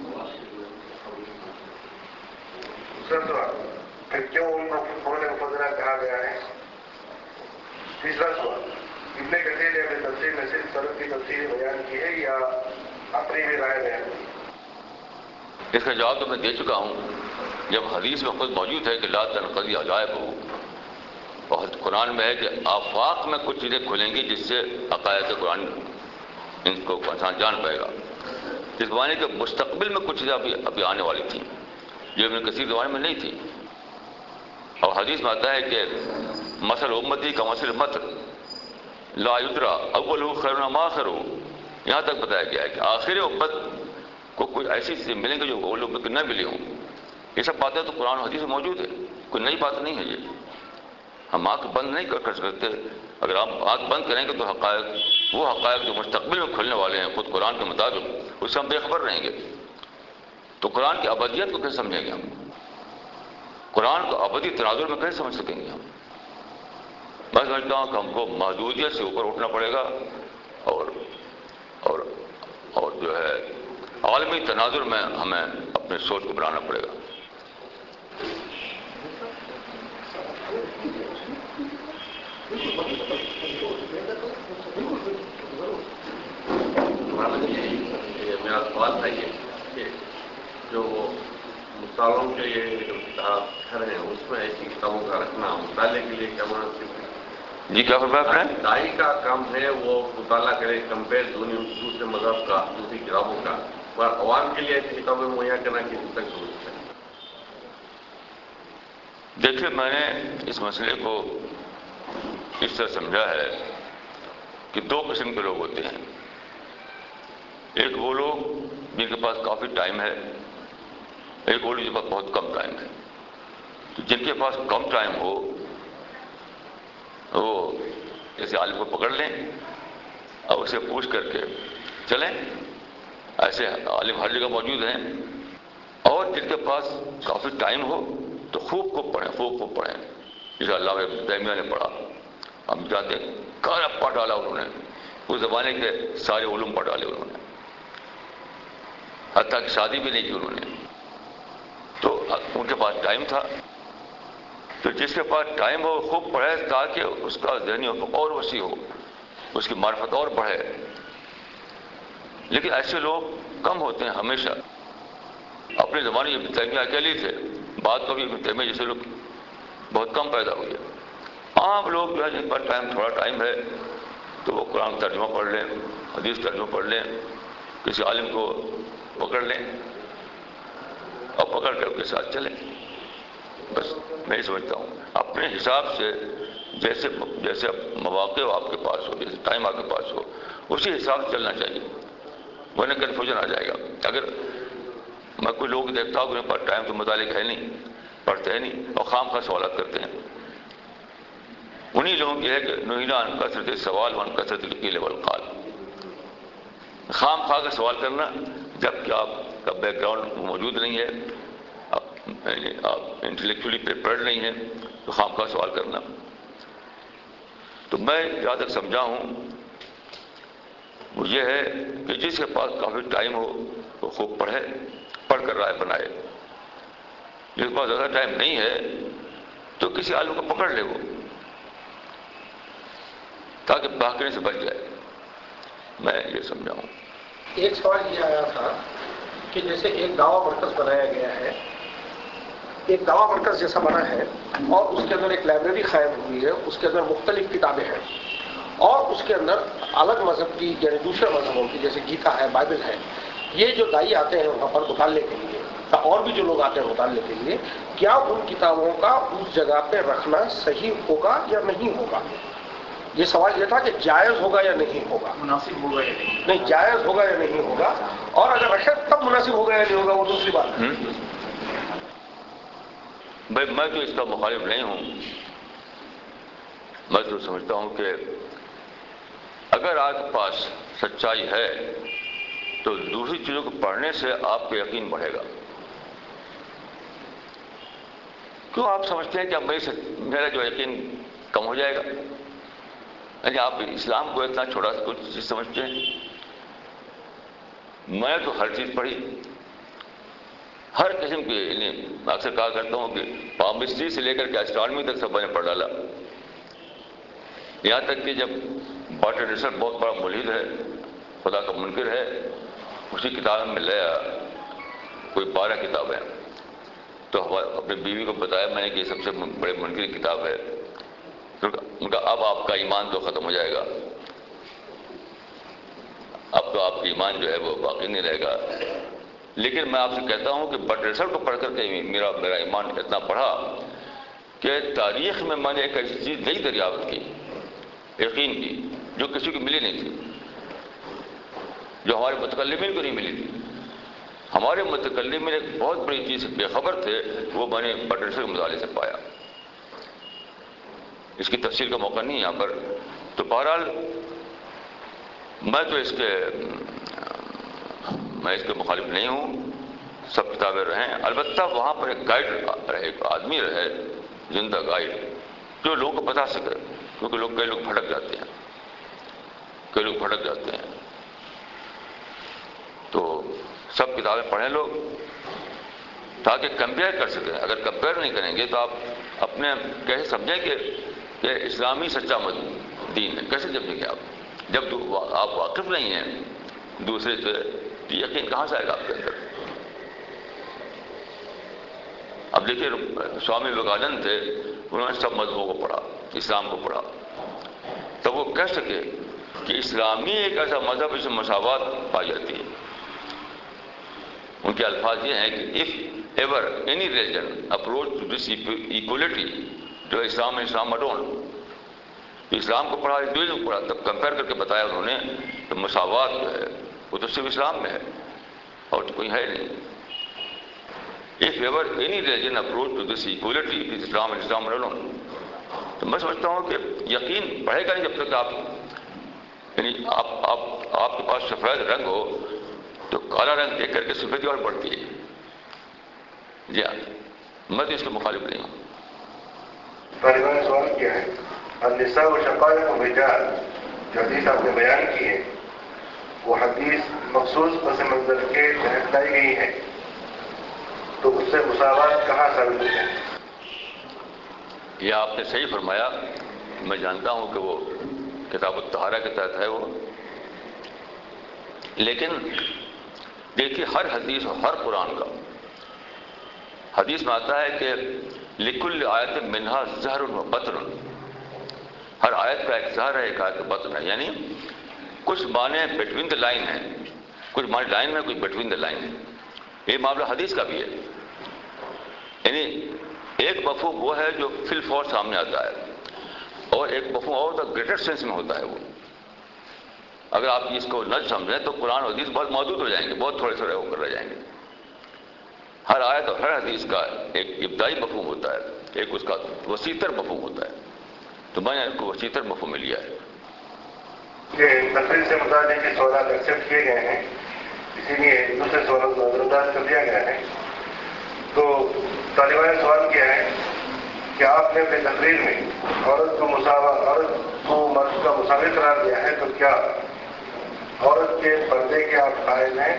دوسرا سوال، پھر کیوں ان کو قرآن مفضلہ کہا گیا ہے؟ تیسرا سوال، ابن کثیر نے اپنی تفسیر میں صرف سلف کی تفسیر بیان کی ہے یا اپنی بھی رائے بیان کی؟ اس کا جواب تو میں دے چکا ہوں. جب حدیث میں خود موجود ہے کہ لا تنقضی عجائب ہو، اور قرآن میں ہے کہ آفاق میں کچھ چیزیں کھلیں گی جس سے عقائد قرآن ان کو انسان جان پائے گا. اس زمانے کے مستقبل میں کچھ چیزیں ابھی ابھی آنے والی تھیں جو ابن کثیر زمانے میں نہیں تھی. اور حدیث میں آتا ہے کہ مثل امتی کا مثل مطر لا یدرا اولہ خیر ما آخرہ. یہاں تک بتایا گیا ہے کہ آخر امت کو کوئی ایسی چیزیں ملیں گی جو وہ لوگ کو نہ ملی ہوں. یہ سب باتیں تو قرآن و حدیث میں موجود ہے، کوئی نئی بات نہیں ہے. یہ ہم آنکھ بند نہیں کر سکتے. اگر آپ آنکھ بند کریں گے تو حقائق وہ حقائق جو مستقبل میں کھلنے والے ہیں خود قرآن کے مطابق اس سے ہم بے خبر رہیں گے. تو قرآن کی ابدیت کو کیسے سمجھیں گے ہم؟ قرآن کو ابدی تناظر میں کیسے سمجھ سکیں گے ہم؟ میں سمجھتا ہوں کہ ہم کو محدودیت سے اوپر اٹھنا پڑے گا اور اور اور جو ہے عالمی تناظر میں ہمیں اپنے سوچ کو بنانا پڑے گا. میرا سوال تھا یہ کہ جو مطالعوں کے یہ جو کتاب گھر ہیں اس میں ایسی کتابوں کا رکھنا مطالعے کے لیے کیا مناسب ہے؟ جی کیا فرمایا آپ نے؟ دائی کا کام ہے وہ مطالعہ کرے کمپیئر دوسرے مذہب کا دوسری کتابوں کا، پر عوام کے لیے ایسی کتابیں مہیا کرنا کسی تک ضرورت ہے؟ دیکھیے میں نے اس مسئلے کو اس طرح سمجھا ہے کہ دو قسم کے لوگ ہوتے ہیں. ایک وہ لوگ جن کے پاس کافی ٹائم ہے، ایک وہ لوگ جن کے پاس بہت کم ٹائم ہے. تو جن کے پاس کم ٹائم ہو وہ جیسے عالم کو پکڑ لیں اور اسے پوچھ کر کے چلیں. ایسے عالم ہر جگہ موجود ہیں. اور جن کے پاس کافی ٹائم ہو تو خوب خوب پڑھیں، خوب خوب پڑھیں. جسے علامہ ابن تیمیہ نے پڑھا، ہم جانتے ہیں کارا پڑھ ڈالا انہوں نے، اس زمانے کے سارے علوم پڑھ ڈالے انہوں نے، حتیٰ کہ شادی بھی نہیں کی انہوں نے. تو ان کے پاس ٹائم تھا. تو جس کے پاس ٹائم ہو خوب پڑھے تاکہ اس کا ذہنی افق اور وسیع ہو، اس کی معرفت اور بڑھے. لیکن ایسے لوگ کم ہوتے ہیں ہمیشہ. اپنے زمانے میں ابن تیمیہ اکیلے تھے، بعد میں بھی ابن تیمیہ جیسے لوگ بہت کم پیدا ہوئے. عام لوگ جو ہے جن پر ٹائم تھوڑا ٹائم ہے تو وہ قرآن ترجمہ پڑھ لیں، حدیث ترجمہ پڑھ لیں، کسی عالم کو پکڑ لیں اور پکڑ کر کے ساتھ چلیں. بس میں یہ سمجھتا ہوں اپنے حساب سے جیسے جیسے مواقع آپ کے پاس ہو، جیسے ٹائم آپ کے پاس ہو، اسی حساب سے چلنا چاہیے، ورنہ کنفیوژن آ جائے گا. اگر میں کوئی لوگ دیکھتا ہوں کہ ان پر ٹائم تو متعلق ہے نہیں، پڑھتے ہیں نہیں اور خام خواہ سوالات کرتے ہیں، انہی لوگوں کی ہے کہ نہینا عن کثرت سوال وعن کثرت القیل والقال. خام خواہ کا سوال کرنا جب کہ آپ کا بیک گراؤنڈ موجود نہیں ہے، آپ انٹلیکچولی پریپیئرڈ نہیں ہیں، تو خام خواہ سوال کرنا. تو میں جہاں تک سمجھا ہوں وہ یہ ہے کہ جس کے پاس کافی ٹائم ہو وہ خوب پڑھے، پڑھ کر رائے بنائے. جس کے پاس زیادہ ٹائم نہیں ہے تو کسی عالم کو پکڑ لے وہ، تاکہ بھاگنے سے بچ جائے. میں یہ سمجھا ہوں. ایک سوال یہ آیا تھا کہ جیسے ایک دعویٰ مرکز بنایا گیا ہے، ایک دعویٰ مرکز جیسا بنا ہے اور اس کے اندر ایک لائبریری قائم ہوئی ہے، اس کے اندر مختلف کتابیں ہیں اور اس کے اندر الگ مذہب کی یعنی دوسرے مذہبوں کی جیسے گیتا ہے، بائبل ہے. یہ جو دائی آتے ہیں وہاں پر مطالعے کے لیے اور بھی جو لوگ آتے ہیں مطالعے کے لیے، کیا ان کتابوں کا اس جگہ پہ رکھنا صحیح ہوگا یا نہیں ہوگا؟ یہ سوال یہ تھا کہ جائز ہوگا یا نہیں ہوگا، مناسب ہوگا یا نہیں نہیں جائز ہوگا یا نہیں ہوگا، اور اگر رکھے تب مناسب ہوگا یا نہیں ہوگا وہ دوسری بات ہے. بھائی میں تو اس کا مخالف نہیں ہوں. میں تو سمجھتا ہوں کہ اگر آپ کے پاس سچائی ہے تو دوسری چیزوں کو پڑھنے سے آپ کا یقین بڑھے گا. کیوں آپ سمجھتے ہیں کہ اب میرا جو یقین کم ہو جائے گا؟ یعنی آپ اسلام کو اتنا چھوٹا کچھ چیز سمجھتے ہیں. میں تو ہر چیز پڑھی، ہر قسم کی. میں اکثر کہا کرتا ہوں کہ پامسٹری سے لے کر کے اسٹرانومی تک سب میں نے پڑھ ڈالا. یہاں تک کہ جب واٹر رسل بہت بڑا ملحد ہے، خدا کا منکر ہے، اسی کتاب میں لیا کوئی بارہ کتابیں، تو اپنی بیوی کو بتایا میں نے کہ یہ سب سے بڑے منکر کتاب ہے. ان کا اب آپ کا ایمان تو ختم ہو جائے گا، اب تو آپ کا ایمان جو ہے وہ باقی نہیں رہے گا. لیکن میں آپ سے کہتا ہوں کہ بٹ رسل کو پڑھ کر کے میرا میرا ایمان اتنا بڑھا کہ تاریخ میں میں نے ایک ایسی چیز نئی دریافت کی، یقین کی، جو کسی کو ملی نہیں تھی، جو ہمارے متکلمین کو نہیں ملی تھی. ہمارے متکلمین ایک بہت بڑی چیز سے بے خبر تھے، وہ میں نے بٹ رسل کے مطالعے سے پایا. اس کی تفصیل کا موقع نہیں یہاں پر. تو بہرحال میں تو اس کے میں اس کے مخالف نہیں ہوں، سب کتابیں رہیں. البتہ وہاں پر ایک گائیڈ رہے، ایک آدمی رہے، زندہ گائیڈ، جو لوگوں کو بتا سکے. کیونکہ لوگ کئی لوگ بھٹک جاتے ہیں، کئی لوگ بھٹک جاتے ہیں. تو سب کتابیں پڑھیں لوگ تاکہ کمپیئر کر سکیں. اگر کمپیئر نہیں کریں گے تو آپ اپنے کیسے سمجھیں کہ کہ اسلامی سچا دین ہے؟ کیسے سمجھیں گے آپ جب آپ واقف نہیں ہیں دوسرے سے؟ یقین کہاں سے آئے گا آپ کے اندر؟ اب دیکھیے سوامی وویکانند تھے، انہوں نے سب مذہبوں کو پڑھا، اسلام کو پڑھا، تب وہ کہہ سکے کہ اسلامی ایک ایسا مذہب اس میں مساوات پائی جاتی ہے. ان کے الفاظ یہ ہیں کہ if ever any religion approach to this equality جو اسلام اسلام اڈون، اسلام کو پڑھا، ہندوازم کو پڑھا، تب کمپیئر کر کے بتایا انہوں نے تو مساوات جو ہے وہ تو صرف اسلام میں ہے اور تو کوئی ہے نہیں. if ever any religion approach to this equality it is Islam and Islam alone. تو میں سمجھتا ہوں کہ یقین بڑھے گا نہیں جب تک آپ یعنی آپ آپ آپ کے پاس سفید رنگ ہو تو کالا رنگ دیکھ کر کے سفیدی اور بڑھتی ہے. جی ہاں، میں تو اس کے مخالف نہیں ہوں. طالبان نے سوال کیا ہے النساء و شقائق و رجال، جو حدیث آپ نے بیان کی ہے وہ حدیث مخصوص پس منظر کے تحت لائی گئی ہے، تو اس سے مساوات کہاں ثابت ہے؟ یہ آپ نے صحیح فرمایا، میں جانتا ہوں کہ وہ کتاب الطہارہ کے تحت ہے وہ، لیکن دیکھیے ہر حدیث اور ہر قرآن کا، حدیث میں آتا ہے کہ لکل آیت منہا زہر و بطن، ہر آیت کا ایک زہر ہے، ایک آیت کا بطن ہے، یعنی کچھ معنی بٹوین دا لائن ہے، کچھ معنی لائن میں، کچھ بٹوین دا لائن ہے. یہ معاملہ حدیث کا بھی ہے، یعنی ایک مفہوم وہ ہے جو فل فور سامنے آتا ہے، اور ایک مفہوم اور دا گریٹر سینس میں ہوتا ہے وہ. اگر آپ اس کو نہ سمجھیں تو قرآن اور حدیث بہت محدود ہو جائیں گے، بہت تھوڑے تھوڑے ہو کر رہ جائیں گے. ہر آیت اور ہر حدیث کا ایک ابتدائی مفہوم ہوتا ہے، ایک اس کا وسیع تر مفہوم ہوتا ہے، تو میں نے اس کو وسیع تر مفہوم میں لیا ہے. یہ تفریح سے متعلق کے سوالات ایکسیپٹ کیے گئے ہیں، اسی لیے دوسرے سوالوں کو نظر انداز کر دیا گیا ہے. تو طالبان نے سوال کیا ہے کہ آپ نے اپنے تقریر میں عورت کو مساوا عورت کو مرد کا مساوی قرار دیا ہے، تو کیا عورت کے پردے کے آپ قائل ہیں؟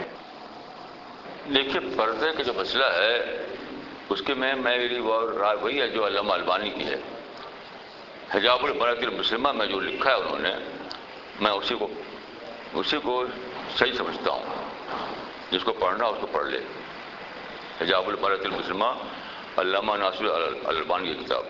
دیکھیے پردے کا جو مسئلہ ہے اس کے میں میری رائے وہی ہے جو علامہ البانی کی ہے. حجاب المرأۃ المسلمہ میں جو لکھا ہے انہوں نے، میں اسی کو اسی کو صحیح سمجھتا ہوں. جس کو پڑھنا اس کو پڑھ لے. حجاب المرأۃ المسلمہ، علامہ ناصر الالبانی کی کتاب.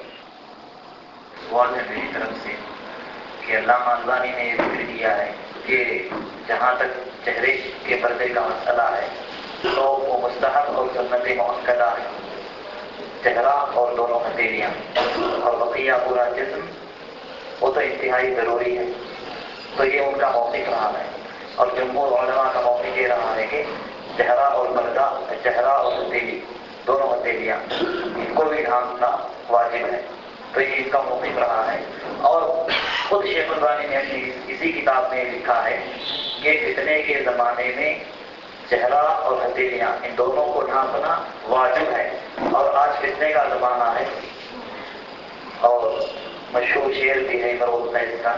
سوال ہے میری طرف سے کہ علامہ البانی نے یہ ذکر کیا ہے کہ جہاں تک چہرے کے پردے کا مسئلہ ہے تو وہ مستحب اور سنت مؤکدہ ہے، چہرہ اور دونوں ہتھیلیاں، اور بقیہ پورا جسم وہ تو انتہائی ضروری ہے. تو یہ ان کا موقف رہا ہے، اور جمہور علماء کا موقف یہ رہا ہے کہ چہرہ اور پردہ، چہرہ اور ہتھیلی، دونوں ہتھیلیاں، ان کو بھی ڈھانپنا واجب ہے. تو یہ ان کا موقف رہا ہے. اور خود شیخ البانی نے اسی کتاب میں لکھا ہے کہ فتنے کے زمانے میں چہرہ اور ہتھیلیاں ان دونوں کو ڈھانپنا واجب ہے. اور آج فتنے کا زمانہ ہے، اور مشہور شعر بھی ہے مربوط ہے اس کا،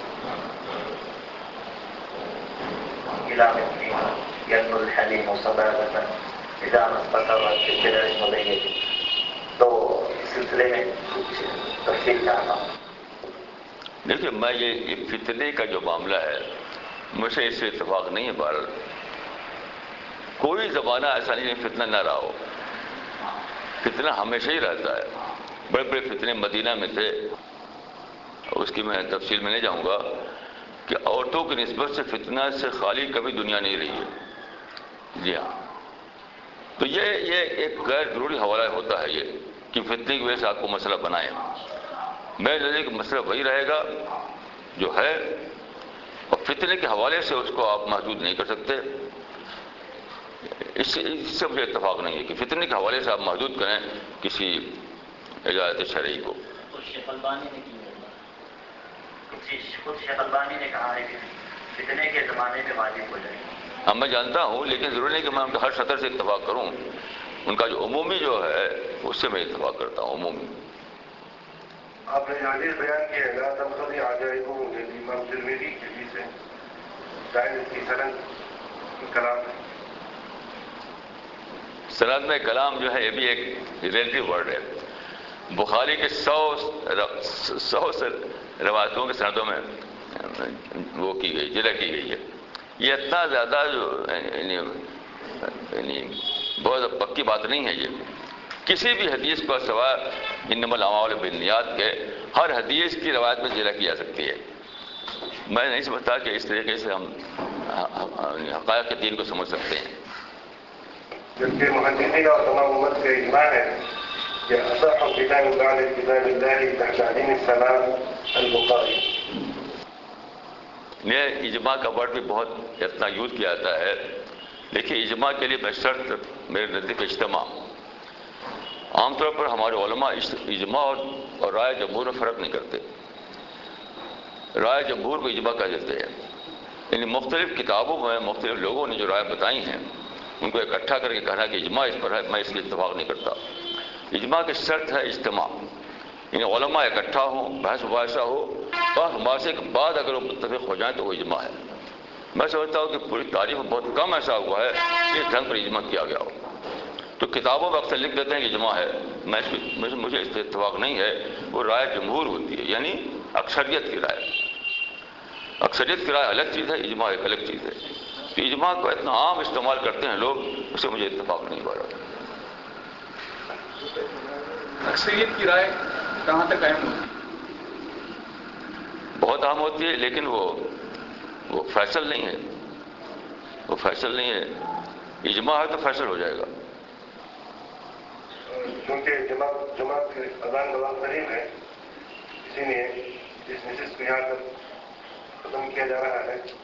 ین الحلیم صبابۃ اذا ما استقرت فی الدرع مضیق. تو اس سلسلے میں کچھ تفصیل چاہتا ہوں. دیکھیے میں یہ فتنے کا جو معاملہ ہے مجھے اس سے اتفاق نہیں ہے. بہرحال کوئی زمانہ ایسا نہیں ہے فتنہ نہ رہا ہو، فتنہ ہمیشہ ہی رہتا ہے. بڑے بڑے فتنے مدینہ میں تھے، اس کی میں تفصیل میں نہیں جاؤں گا کہ عورتوں کی نسبت سے فتنہ سے خالی کبھی دنیا نہیں رہی ہے. جی ہاں، تو یہ یہ ایک غیر ضروری حوالہ ہوتا ہے یہ کہ فتنے کی وجہ سے آپ کو مسئلہ بنائے. میں نظر کہ مسئلہ وہی رہے گا جو ہے، اور فتنے کے حوالے سے اس کو آپ محدود نہیں کر سکتے. اس سے اس سے مجھے اتفاق نہیں ہے کہ فتنے کے حوالے سے آپ محدود کریں کسی اجازت شرعی کو. شیخ البانی نے خود شیخ البانی نے کہا ہے کہ فتنے کے زمانے میں واجب ہو جائے. ہاں میں جانتا ہوں، لیکن ضروری نہیں کہ میں ان کے ہر سطر سے اتفاق کروں. ان کا جو عمومی جو ہے اس سے میں اتفاق کرتا ہوں. عمومی آپ نے حدیث بیان کی ہے لا تنقضی عجائبہ امام ترمذی کی حدیث ہے، شاید اس کی سند کلام ہے. سند میں کلام جو ہے یہ بھی ایک ریلیٹیو ورڈ ہے. بخاری کے سو سو روایتوں کے سندوں میں وہ کی گئی، جرح کی گئی ہے. یہ اتنا زیادہ جو یعنی بہت پکی بات نہیں ہے. یہ کسی بھی حدیث پر سوائے انما الاعمال بالنیات کے ہر حدیث کی روایت میں جرح کی جا سکتی ہے. میں نہیں سمجھتا کہ اس طریقے سے ہم حقائق کے دین کو سمجھ سکتے ہیں. جبکہ محدثین اور تمام امت کا اجماع ہے کہ اصح کتاب بعد کتاب اللہ تحت تعلیم السلام البخاری. میں اجماع کا ورڈ بھی بہت اتنا یوز کیا جاتا ہے. دیکھیے اجماع کے لیے میں شرط میرے نزدیک اجتماع. عام طور پر ہمارے علماء اجماع اور رائے جمہور میں فرق نہیں کرتے. رائے جمہور کو اجماع کہہ دیتے ہیں. یعنی مختلف کتابوں میں مختلف لوگوں نے جو رائے بتائی ہیں ان کو اکٹھا کر کے کہنا کہ اجماع اس پر ہے، میں اس لیے اتفاق نہیں کرتا. اجماع کی شرط ہے اجتماع، یعنی علماء اکٹھا ہوں، بحث مباحثہ ہو، اور مباحثے کے بعد اگر وہ متفق ہو جائیں تو وہ اجماع ہے. میں سمجھتا ہوں کہ پوری تاریخ میں بہت کم ایسا ہوا ہے کہ اس ڈھنگ پر اجماع کیا گیا ہو. تو تو کتابوں میں اکثر لکھ دیتے ہیں کہ اجماع ہے، میں مجھے اس پہ اتفاق نہیں ہے، وہ رائے جمہور ہوتی ہے، یعنی اکثریت کی رائے۔ اکثریت کی رائے الگ چیز ہے، اجماع ایک الگ چیز ہے۔ تو اجماع کو اتنا عام استعمال کرتے ہیں لوگ، اس سے مجھے اتفاق نہیں ہو رہا۔ اکثریت کی رائے کہاں تک اہم ہوتی ہے؟ بہت عام ہوتی ہے، لیکن وہ وہ فیصل نہیں ہے، وہ فیصل نہیں ہے۔ اجماع ہے تو فیصل ہو جائے گا۔ کیونکہ جماعت جماعت کے اذان بہت قریب ہے، اسی لیے اس نشست کو یہاں تک ختم کیا جا رہا ہے۔